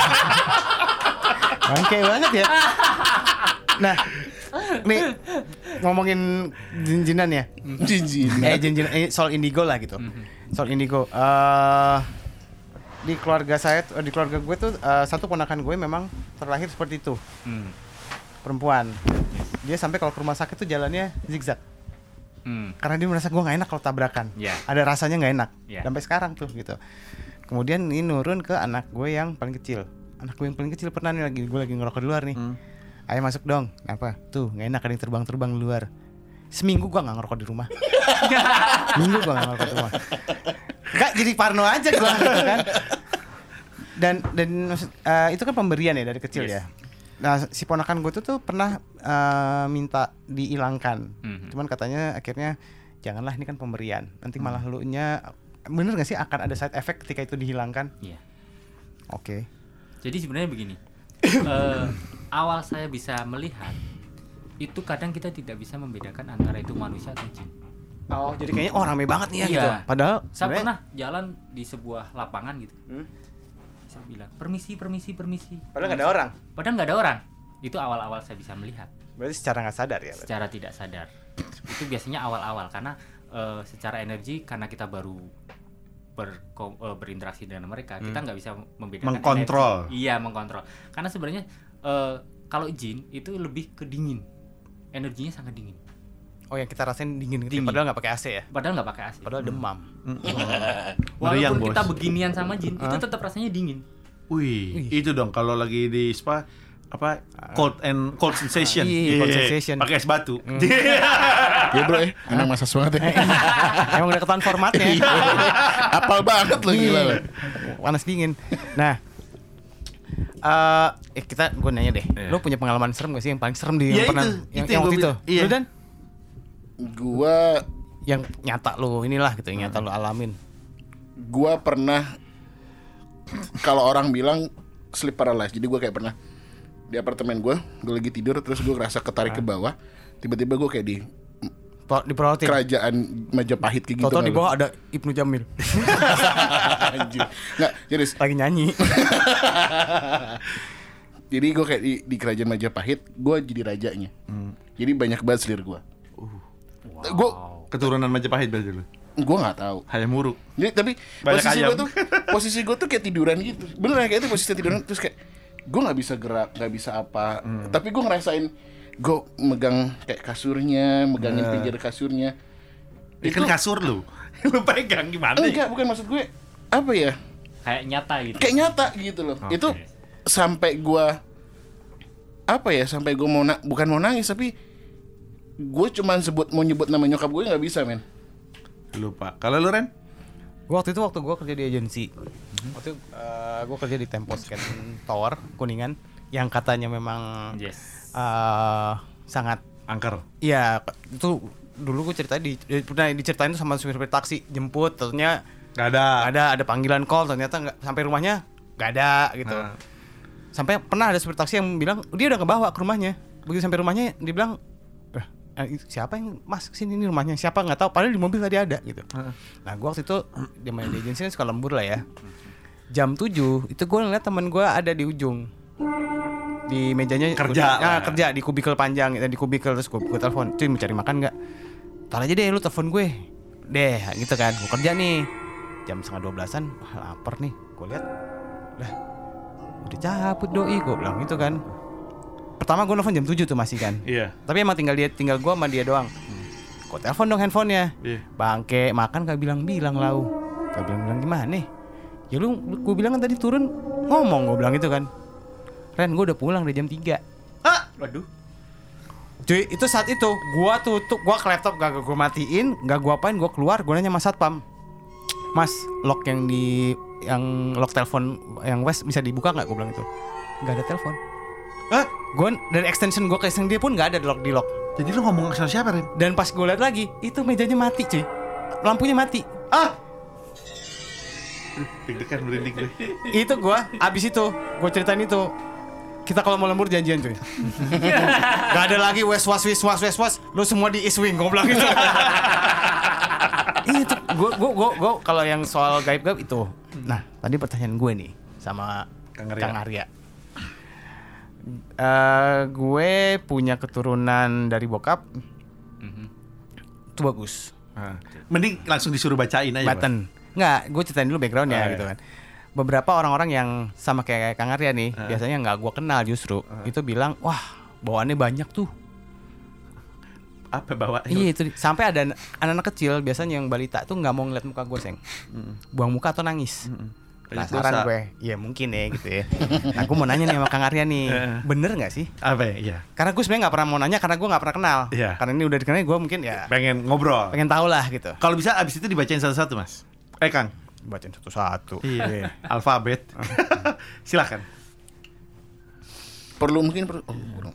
Bangke banget ya. Nah, nih ngomongin jin-jinan ya. Jin-jin. Eh jin-jin eh, soal indigo lah gitu. Soal indigo. Eh di keluarga saya tuh- di keluarga gue tuh eh, satu ponakan gue memang terlahir seperti itu. Hmm. Perempuan. Dia sampai kalau ke rumah sakit tuh jalannya zigzag. Hmm. Karena dia merasa gue nggak enak kalau tabrakan. Iya. Ada rasanya nggak enak. Iya. Sampai sekarang tuh gitu. Kemudian ini nurun ke anak gue yang paling kecil. Anak gue yang paling kecil pernah nih lagi gue lagi ngerokok di luar nih. Hmm. Ayo masuk dong. Apa? Tuh nggak enak ada yang terbang-terbang di luar. Seminggu gue nggak ngerokok di rumah. Minggu gue nggak ngerokok di rumah. Gak jadi parno aja gue gitu kan. Dan dan maksud uh, itu kan pemberian ya dari kecil Yes. ya. Nah, si ponakan gue tuh tuh pernah uh, minta dihilangkan. Mhm. Cuman katanya akhirnya janganlah, ini kan pemberian. Nanti malah lu nya bener gak sih akan ada side effect ketika itu dihilangkan? Iya. Oke. Jadi sebenarnya begini. eh, awal saya bisa melihat itu kadang kita tidak bisa membedakan antara itu manusia atau jin. Oh, jadi kayaknya oh rame banget nih ya Iya. gitu. Padahal Saya sebenarnya- pernah jalan di sebuah lapangan gitu. Hmm? Saya bilang permisi, permisi, permisi. Padahal nggak ada orang. Padahal nggak ada orang. Itu awal-awal saya bisa melihat. Berarti secara nggak sadar ya. berarti? Secara tidak sadar. Itu biasanya awal-awal karena eh, secara energi karena kita baru berko- eh, berinteraksi dengan mereka, kita nggak bisa membedakan Mengkontrol. energi. Iya, mengkontrol. Karena sebenarnya eh, kalau jin itu lebih ke dingin. Energinya sangat dingin. Oh, yang kita rasain dingin gitu. Dingin. Padahal nggak pakai A C ya. Padahal nggak pakai A C. Padahal demam. Meriang, Walaupun kita Bos. beginian sama jin, itu tetap rasanya dingin. Wih, itu dong kalau lagi di spa apa cold and cold sensation. Iya, cold Iya, sensation. Pakai es batu. Ya bro, eh, enak masas banget ya. Emang udah ketahuan formatnya. Apal banget lo gila lo. Panas dingin. Nah, eh eh, kita gue nanya deh, Iya. lo punya pengalaman serem gak sih yang paling serem di Iya, yang pernah itu, yang, itu yang yang waktu gua itu? bilang. Iya. Lu Dan Gua yang nyata lo inilah gitu, yang nyata lo alamin. gua pernah kalau orang bilang sleep paralysis. Jadi gua kayak pernah di apartemen gua, gua lagi tidur terus gua ngerasa ketarik ke bawah. Tiba-tiba gua kayak di Pro- Diperotin. kerajaan Majapahit kayak gitu. Toto di nggak bawah ada Ibnu Jamil lu? Anjir. Nggak, serius. lagi nyanyi. Jadi gue kayak di, di kerajaan Majapahit, gue jadi rajanya. Jadi banyak banget selir gue. Gue Keturunan Majapahit berarti lu. gue nggak tahu. Hayam Wuruk. Jadi tapi Banyak posisi ayam. gue tuh posisi gue tuh kayak tiduran gitu. Beneran kayak itu posisi tiduran terus kayak gue nggak bisa gerak, nggak bisa apa. Tapi gue ngerasain gue megang kayak kasurnya, megangin Nah. pinggir kasurnya. Itu kan kasur lu. Lu pegang gimana? Enggak, bukan maksud gue apa ya? Kayak nyata gitu. Kayak nyata gitu loh. Oke. Itu sampai gua apa ya? Sampai gua mau na- bukan mau nangis tapi gue cuman sebut mau nyebut nama nyokap gue nggak bisa men. Lupa. Kalau lu Ren? Gua waktu itu waktu gue kerja di agensi, waktu uh, gue kerja di Tempo Scan Tower Kuningan, yang katanya memang Yes. uh, sangat, Angker. iya itu dulu gue ceritain di, di pernah diceritain tuh sama supir taksi jemput, ternyata Gak ada. ada ada panggilan call, ternyata nggak sampai rumahnya nggak ada gitu. Nah. Sampai pernah ada supir taksi yang bilang dia udah ngebawa ke rumahnya, begitu sampai rumahnya dia bilang, eh, eh, siapa yang mas kesini, ini rumahnya siapa nggak tahu, padahal di mobil tadi ada gitu. Heeh. Nah gue waktu itu di main di agensi kan suka lembur lah ya. Jam tujuh itu gue ngeliat temen gue ada di ujung di mejanya Kerja ah, lah. kerja di kubikel panjang, di kubikel, terus gue, gue telepon, cuy mau cari makan nggak? Tar aja deh lu telepon gue deh gitu kan, gue kerja nih jam setengah dua belasan, wah lapar nih, gue lihat lah udah cabut doi, gue bilang gitu kan. Pertama gue nelfon jam tujuh tuh masih kan, Iya. tapi emang tinggal dia tinggal gue sama dia doang. Gue telepon dong handphonenya, Iya. bangke makan gak bilang-bilang lau, gak bilang-bilang gimana? Ya lu, gue bilang kan tadi turun ngomong, gue bilang gitu kan. Ren, gue udah pulang dari jam tiga. Waduh. Cuy, itu saat itu gua tutup, gua ke laptop gak gua matiin, gak gua apain, gua keluar, gua nanya sama satpam. Mas, lock yang di yang lock telepon yang West bisa dibuka nggak? Gua bilang itu. Nggak ada telepon. Hah? Gua dari extension gua ke extension dia pun nggak ada di lock di lock. Jadi lu ngomong sama siapa, Ren? Dan pas gua lihat lagi, itu mejanya mati, cuy. Lampunya mati. Ah. Deg-degan merinding gue. Itu gua abis itu, gua ceritain itu. Kita kalau mau lembur janjian, cuy. Gak ada lagi wes was wes was wes was. Lu semua di East Wing, gua bilang gitu. Itu gua gua gua, gua kalau yang soal gaib-gaib itu. Nah, tadi pertanyaan gue nih sama Kang Arya. Kang Arya. Eh, gue punya keturunan dari bokap. Itu bagus. Ah. Mending langsung disuruh bacain aja. Pak. Button. Nggak, gue ceritain dulu backgroundnya Oh, iya. gitu kan. Beberapa orang-orang yang sama kayak Kang Arya nih, Uh. biasanya nggak gue kenal justru, itu bilang, wah bawaannya banyak tuh. Apa bawa? Iya itu, sampai ada anak-anak kecil biasanya yang balita tuh nggak mau ngeliat muka gue, Seng. Buang muka atau nangis. Banyak Penasaran dosa. gue, ya mungkin ya gitu ya. Nah gue mau nanya nih sama Kang Arya nih, Uh. bener nggak sih? Apa ya? Iya. Karena gue sebenarnya nggak pernah mau nanya karena gue nggak pernah kenal. Iya. Karena ini udah dikenal, gue mungkin ya Pengen ngobrol. pengen tahu lah gitu. Kalau bisa abis itu dibacain satu-satu, Mas. Eh, Kang. Bacain satu-satu. Iya. Alfabet. Silakan. Perlu mungkin perlu. Oh, belum.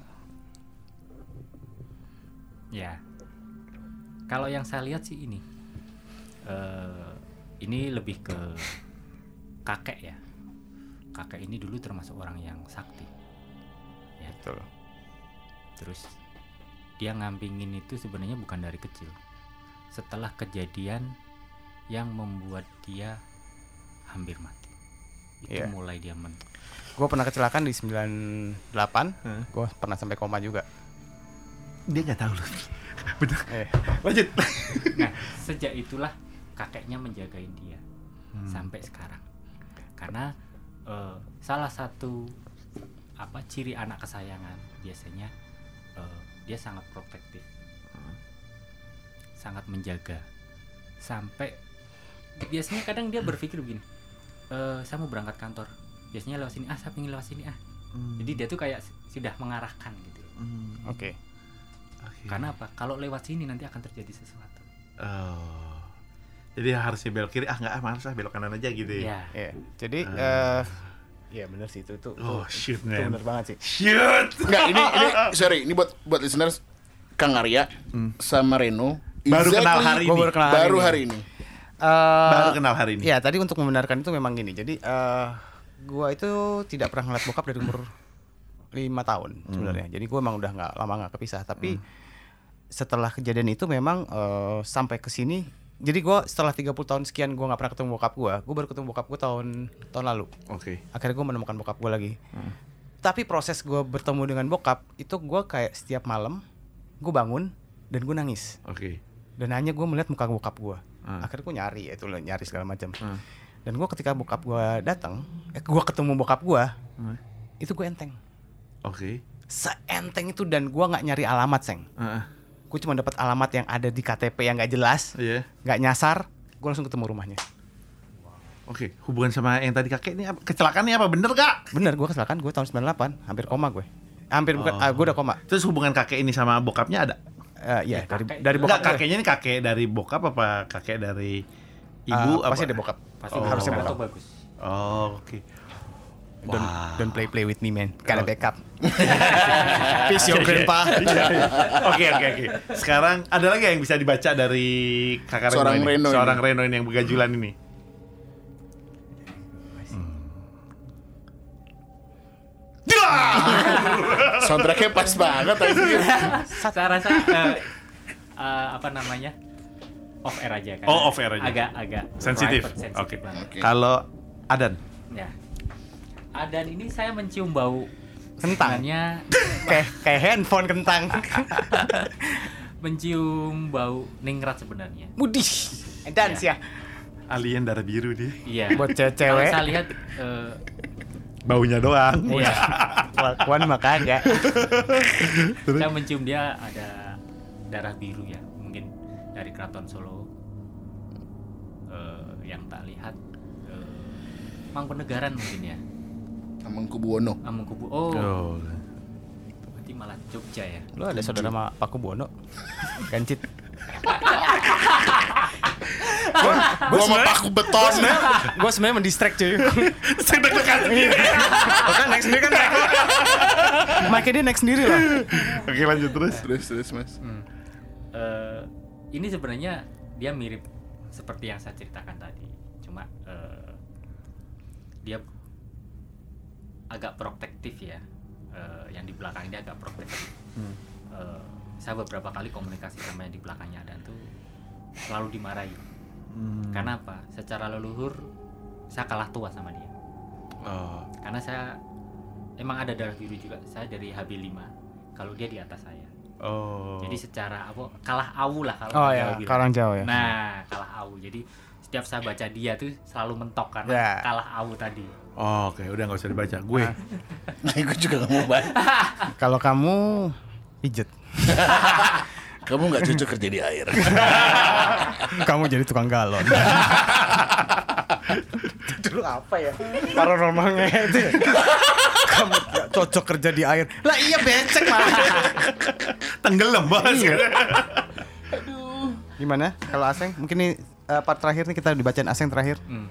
Ya. Kalau yang saya lihat sih ini. Eh, ini lebih ke kakek ya. Kakek ini dulu termasuk orang yang sakti. Ya. Betul. Terus dia ngampingin itu sebenarnya bukan dari kecil. Setelah kejadian yang membuat dia hampir mati. Itu Iya. mulai dia men. Gue pernah kecelakaan di sembilan delapan. Hmm. Gue pernah sampai koma juga. Dia nggak tahu loh. Bener. Eh, Lanjut. Nah, sejak itulah kakeknya menjagain dia Hmm. sampai sekarang. Karena eh, salah satu apa ciri anak kesayangan biasanya eh, dia sangat protektif, sangat menjaga. Sampai biasanya kadang dia berpikir begini, eh, saya mau berangkat kantor, biasanya lewat sini, ah saya pengen lewat sini ah. Jadi dia tuh kayak sudah mengarahkan gitu. Hmm. Oke. Oke. Karena apa? Kalau lewat sini nanti akan terjadi sesuatu. Oh. Jadi harusnya belok kiri, ah nggak ah males ah belok kanan aja gitu ya. Ya. Iya. Jadi Ah. eh iya benar sih itu itu. Oh, itu- shit, itu man. benar banget sih. Shoot. Enggak, ini ini sorry, ini buat buat listeners Kang Arya sama Reno Baru kenal hari Gua ini. baru kenal baru ini. hari ini. Eh, Baru kenal hari ini. Ya tadi untuk membenarkan itu memang gini. Jadi eh gua itu tidak pernah ngeliat bokap dari umur lima tahun sebenarnya. Jadi gua emang udah nggak lama nggak kepisah. Tapi setelah kejadian itu memang eh, sampai ke sini. Jadi gua setelah tiga puluh tahun sekian gua nggak pernah ketemu bokap gua. Gua baru ketemu bokap gua tahun tahun lalu. Oke. Akhirnya gua menemukan bokap gua lagi. Tapi proses gua bertemu dengan bokap itu gua kayak setiap malam gua bangun dan gua nangis. Oke. Dan hanya gua melihat muka bokap gua. Hmm. Akhirnya gua nyari ya itu loh, nyari segala macam. Hmm. Dan gue ketika bokap gue datang, eh, gue ketemu bokap gue, Hmm. itu gue enteng, Oke. seenteng itu. Dan gue nggak nyari alamat, seng. Heeh. Gue cuma dapat alamat yang ada di K T P yang nggak jelas, Iya. nggak nyasar. Gue langsung ketemu rumahnya. Oke, hubungan sama yang tadi kakek ini apa? Kecelakaan ini apa bener kak? Bener, gue kecelakaan, gue tahun sembilan delapan, hampir koma gue, hampir bukan, Oh. ah, gue udah koma. Terus hubungan kakek ini sama bokapnya ada? Eh, Iya, Eh, dari kakek. dari Enggak, bokap. gue. kakeknya ini kakek dari bokap apa kakek dari Ah, ibu? apa? pasti ada bokap. Pasti Oh. Harusnya bokap bokap. tuh bagus. Oh, oke. Don't, Wah. don't play play with me, man. Gotta Oh. backup. Peace your grandpa. Oke oke oke. Sekarang ada lagi yang bisa dibaca dari kakak Seorang Reno ini. Reno ini. Seorang Reno ini yang begajulan ini. Soundtracknya pas banget aja. Saya rasa eh, eh, apa namanya off air aja kan. Oh, off air aja. Agak agak Sensitif. private, sensitif Oke. banget. Oke. Kalau Adan. Ya. Ah, dan ini saya mencium bau Kentang. sebenarnya Kayak kayak handphone kentang. mencium bau ningrat sebenarnya. Mudih. Dance ya. Alien darah biru dia. Iya. Buat Kalau cewek. saya lihat eh, Baunya doang. iya. Kelakuan mah kagak. Saya mencium dia ada darah biru ya, mungkin dari Keraton Solo. Eh, yang tak lihat eh, Mangkunegaran mungkin ya. Mangkubuwono. Amangkubu. Oh, Oh. berarti malah Jogja ya. Lu ada saudara sama Paku Buwono? Gancit. Gua sama paku beton. Gue sebenarnya mendistract cuy. Saya deg-degan. Oh, kan naik sendiri kan naik. Mic dia naik sendiri lah. Oke lanjut terus. Terus terus Mas. Eh, ini sebenarnya dia mirip seperti yang saya ceritakan tadi. Cuma eh, dia agak protektif ya. Eh, yang di belakang ini agak protektif. Eh, saya beberapa kali komunikasi sama yang di belakangnya dan tuh selalu dimarahi. Karena apa? Secara leluhur saya kalah tua sama dia. Oh. Karena saya emang ada darah biru juga. Saya dari H B lima. Kalau dia di atas saya. Oh. Jadi secara apa? Kalah awu lah kalau Oh orang ya, Jawa bilang. Karang Jawa ya. Nah, kalah awu. Jadi setiap saya baca dia tuh selalu mentok karena Ya. kalah awu tadi. Oh, oke, udah nggak usah dibaca. Gue. Nah, gue juga gak mau banget. Kalau kamu pijet, Kamu gak cocok kerja di air. kamu jadi tukang galon. Dulu apa ya? Paranormalnya itu. Kamu gak cocok kerja di air. Lah iya becek malah. Tenggelam banget. Iya. Gimana? Kalau Aseng, mungkin ini uh, part terakhir nih, kita dibacain asing terakhir. Hmm.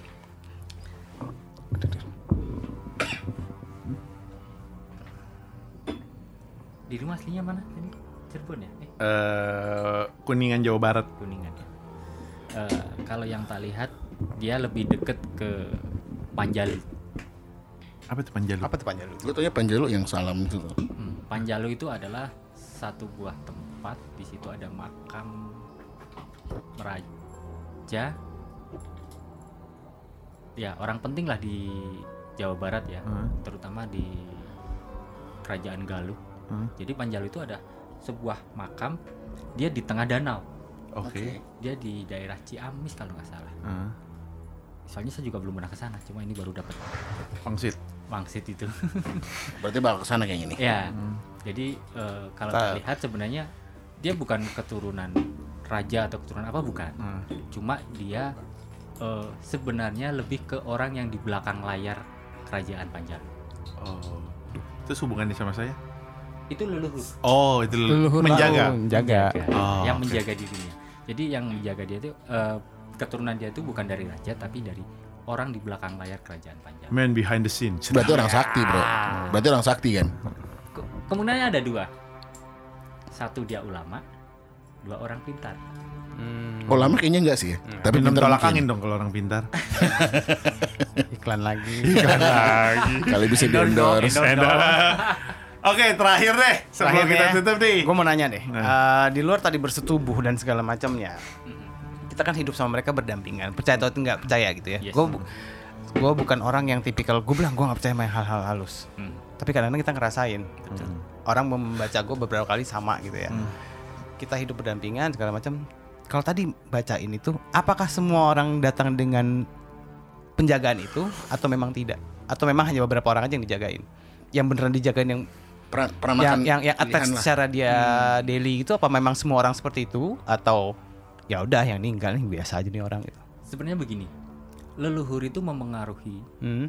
Di rumah aslinya mana? Ini Cirebon ya? Eh, Eh, Kuningan Jawa Barat. Kuningan ya. Eh, kalau yang tak lihat dia lebih deket ke Panjalu. Apa itu Panjalu? Apa tuh Panjalu? Gue tanya Panjalu yang salam itu. Hmm, Panjalu itu adalah satu buah tempat. Di situ ada makam raja. Ya, orang penting lah di Jawa Barat ya, Hmm. terutama di Kerajaan Galuh. Hmm. Jadi Panjalu itu ada sebuah makam, dia di tengah danau. Oke. Dia di daerah Ciamis kalau nggak salah. Heeh. Soalnya saya juga belum pernah ke sana, cuma ini baru dapat Pangsit. wangsit itu. Berarti bakal kesana kayaknya nih. Ya, jadi eh, kalau Ta- terlihat sebenarnya dia bukan keturunan raja atau keturunan apa, bukan. Hmm. Cuma dia eh, sebenarnya lebih ke orang yang di belakang layar kerajaan Panjalu. Oh. Terus hubungannya sama saya? Itu leluhur. Oh, itu leluhur menjaga. menjaga. Oh, yang oke. menjaga dirinya. Jadi yang menjaga dia itu eh, keturunan dia itu bukan dari raja tapi dari orang di belakang layar kerajaan Panjalu. Man behind the scenes. Berarti orang sakti, Bro. Berarti orang sakti kan? Ke- Kemungkinannya ada dua. Satu dia ulama, dua orang pintar. Hmm, Oh, lama kayaknya enggak sih ya. Tapi Minum pintar tolak mungkin. angin dong kalau orang pintar. iklan lagi. Lagi. Kali bisa di endorse. Oke, terakhir deh sebelum kita tutup nih. Gue mau nanya deh. Nah. Uh, di luar tadi bersetubuh dan segala macamnya, kita kan hidup sama mereka berdampingan. Percaya atau nggak percaya gitu ya. Yes. Gue bu- gue bukan orang yang tipikal gue bilang gue nggak percaya sama hal-hal halus. Hmm. Tapi kadang-kadang kita ngerasain. Orang membaca gue beberapa kali sama gitu ya. Hmm. Kita hidup berdampingan segala macam. Kalau tadi bacain itu, apakah semua orang datang dengan penjagaan itu atau memang tidak? Atau memang hanya beberapa orang aja yang dijagain? Yang beneran dijagain yang Pernah, pernah yang makan yang yang pilihan attach lah. secara dia daily itu, apa memang semua orang seperti itu atau ya udah yang ninggal nih biasa aja nih orang gitu. Sebenarnya begini, leluhur itu memengaruhi Hmm.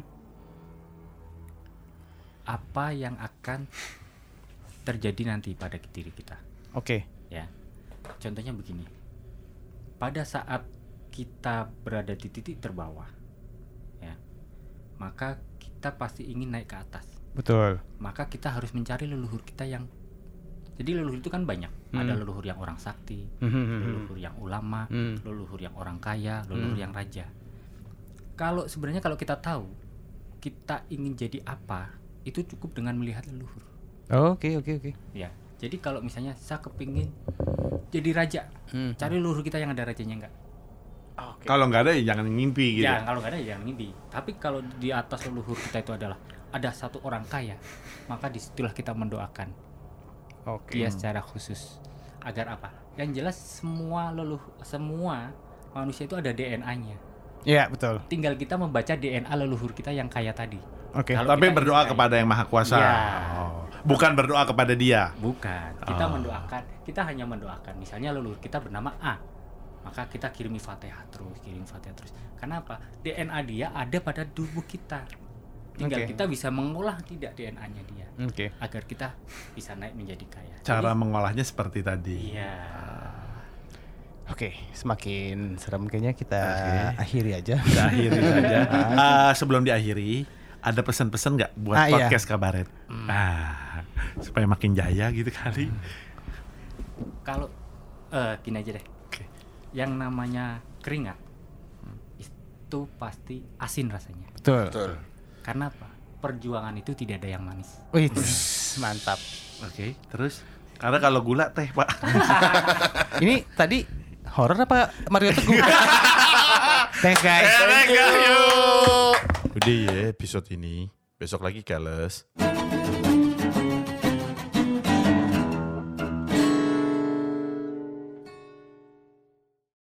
apa yang akan terjadi nanti pada diri kita. Oke. Ya, contohnya begini, pada saat kita berada di titik terbawah, ya, maka kita pasti ingin naik ke atas. Betul. Maka kita harus mencari leluhur kita yang, jadi leluhur itu kan banyak. Hmm. Ada leluhur yang orang sakti, Hmm. leluhur yang ulama, Hmm. leluhur yang orang kaya, leluhur Hmm. yang raja. Kalau sebenarnya kalau kita tahu kita ingin jadi apa, itu cukup dengan melihat leluhur. Oke oke oke. Ya, jadi kalau misalnya saya kepingin jadi raja, Hmm. cari leluhur kita yang ada rajanya enggak. Kalau nggak ada ya jangan ngimpi gitu. Ya, kalau nggak ada ya jangan ngimpi. Tapi kalau di atas leluhur kita itu adalah ada satu orang kaya, maka disitulah kita mendoakan Oke. dia secara khusus. Agar apa? Yang jelas semua leluhur, semua manusia itu ada D N A-nya. Iya betul. Tinggal kita membaca D N A leluhur kita yang kaya tadi. Oke. Kalau Tapi kita berdoa ingin kepada yang maha kuasa. Ya. Oh. Bukan berdoa kepada dia. Bukan. Kita Oh. mendoakan, kita hanya mendoakan. Misalnya leluhur kita bernama A, maka kita kirimi Fatihah terus, kirim Fatihah terus. Kenapa? D N A dia ada pada tubuh kita. Tinggal Oke. kita bisa mengolah tidak D N A-nya dia Oke. agar kita bisa naik menjadi kaya. Cara Jadi, mengolahnya seperti tadi. iya. Oke, semakin serem kayaknya kita Oke. akhiri aja. Kita akhiri saja. Ah, sebelum diakhiri, ada pesan-pesan nggak buat Ah, iya. podcast Kabaret? Ah, supaya makin jaya gitu kali. Kalau eh gini aja deh. Oke. Yang namanya keringat itu pasti asin rasanya. Betul. Betul. Karena apa? Perjuangan itu tidak ada yang manis. Wih, mantap. Oke, terus karena kalau gula teh, Pak. Ini tadi horor apa Mario Teguh? Thanks guys. Yuk. Udah ya episode ini. Besok lagi Kales.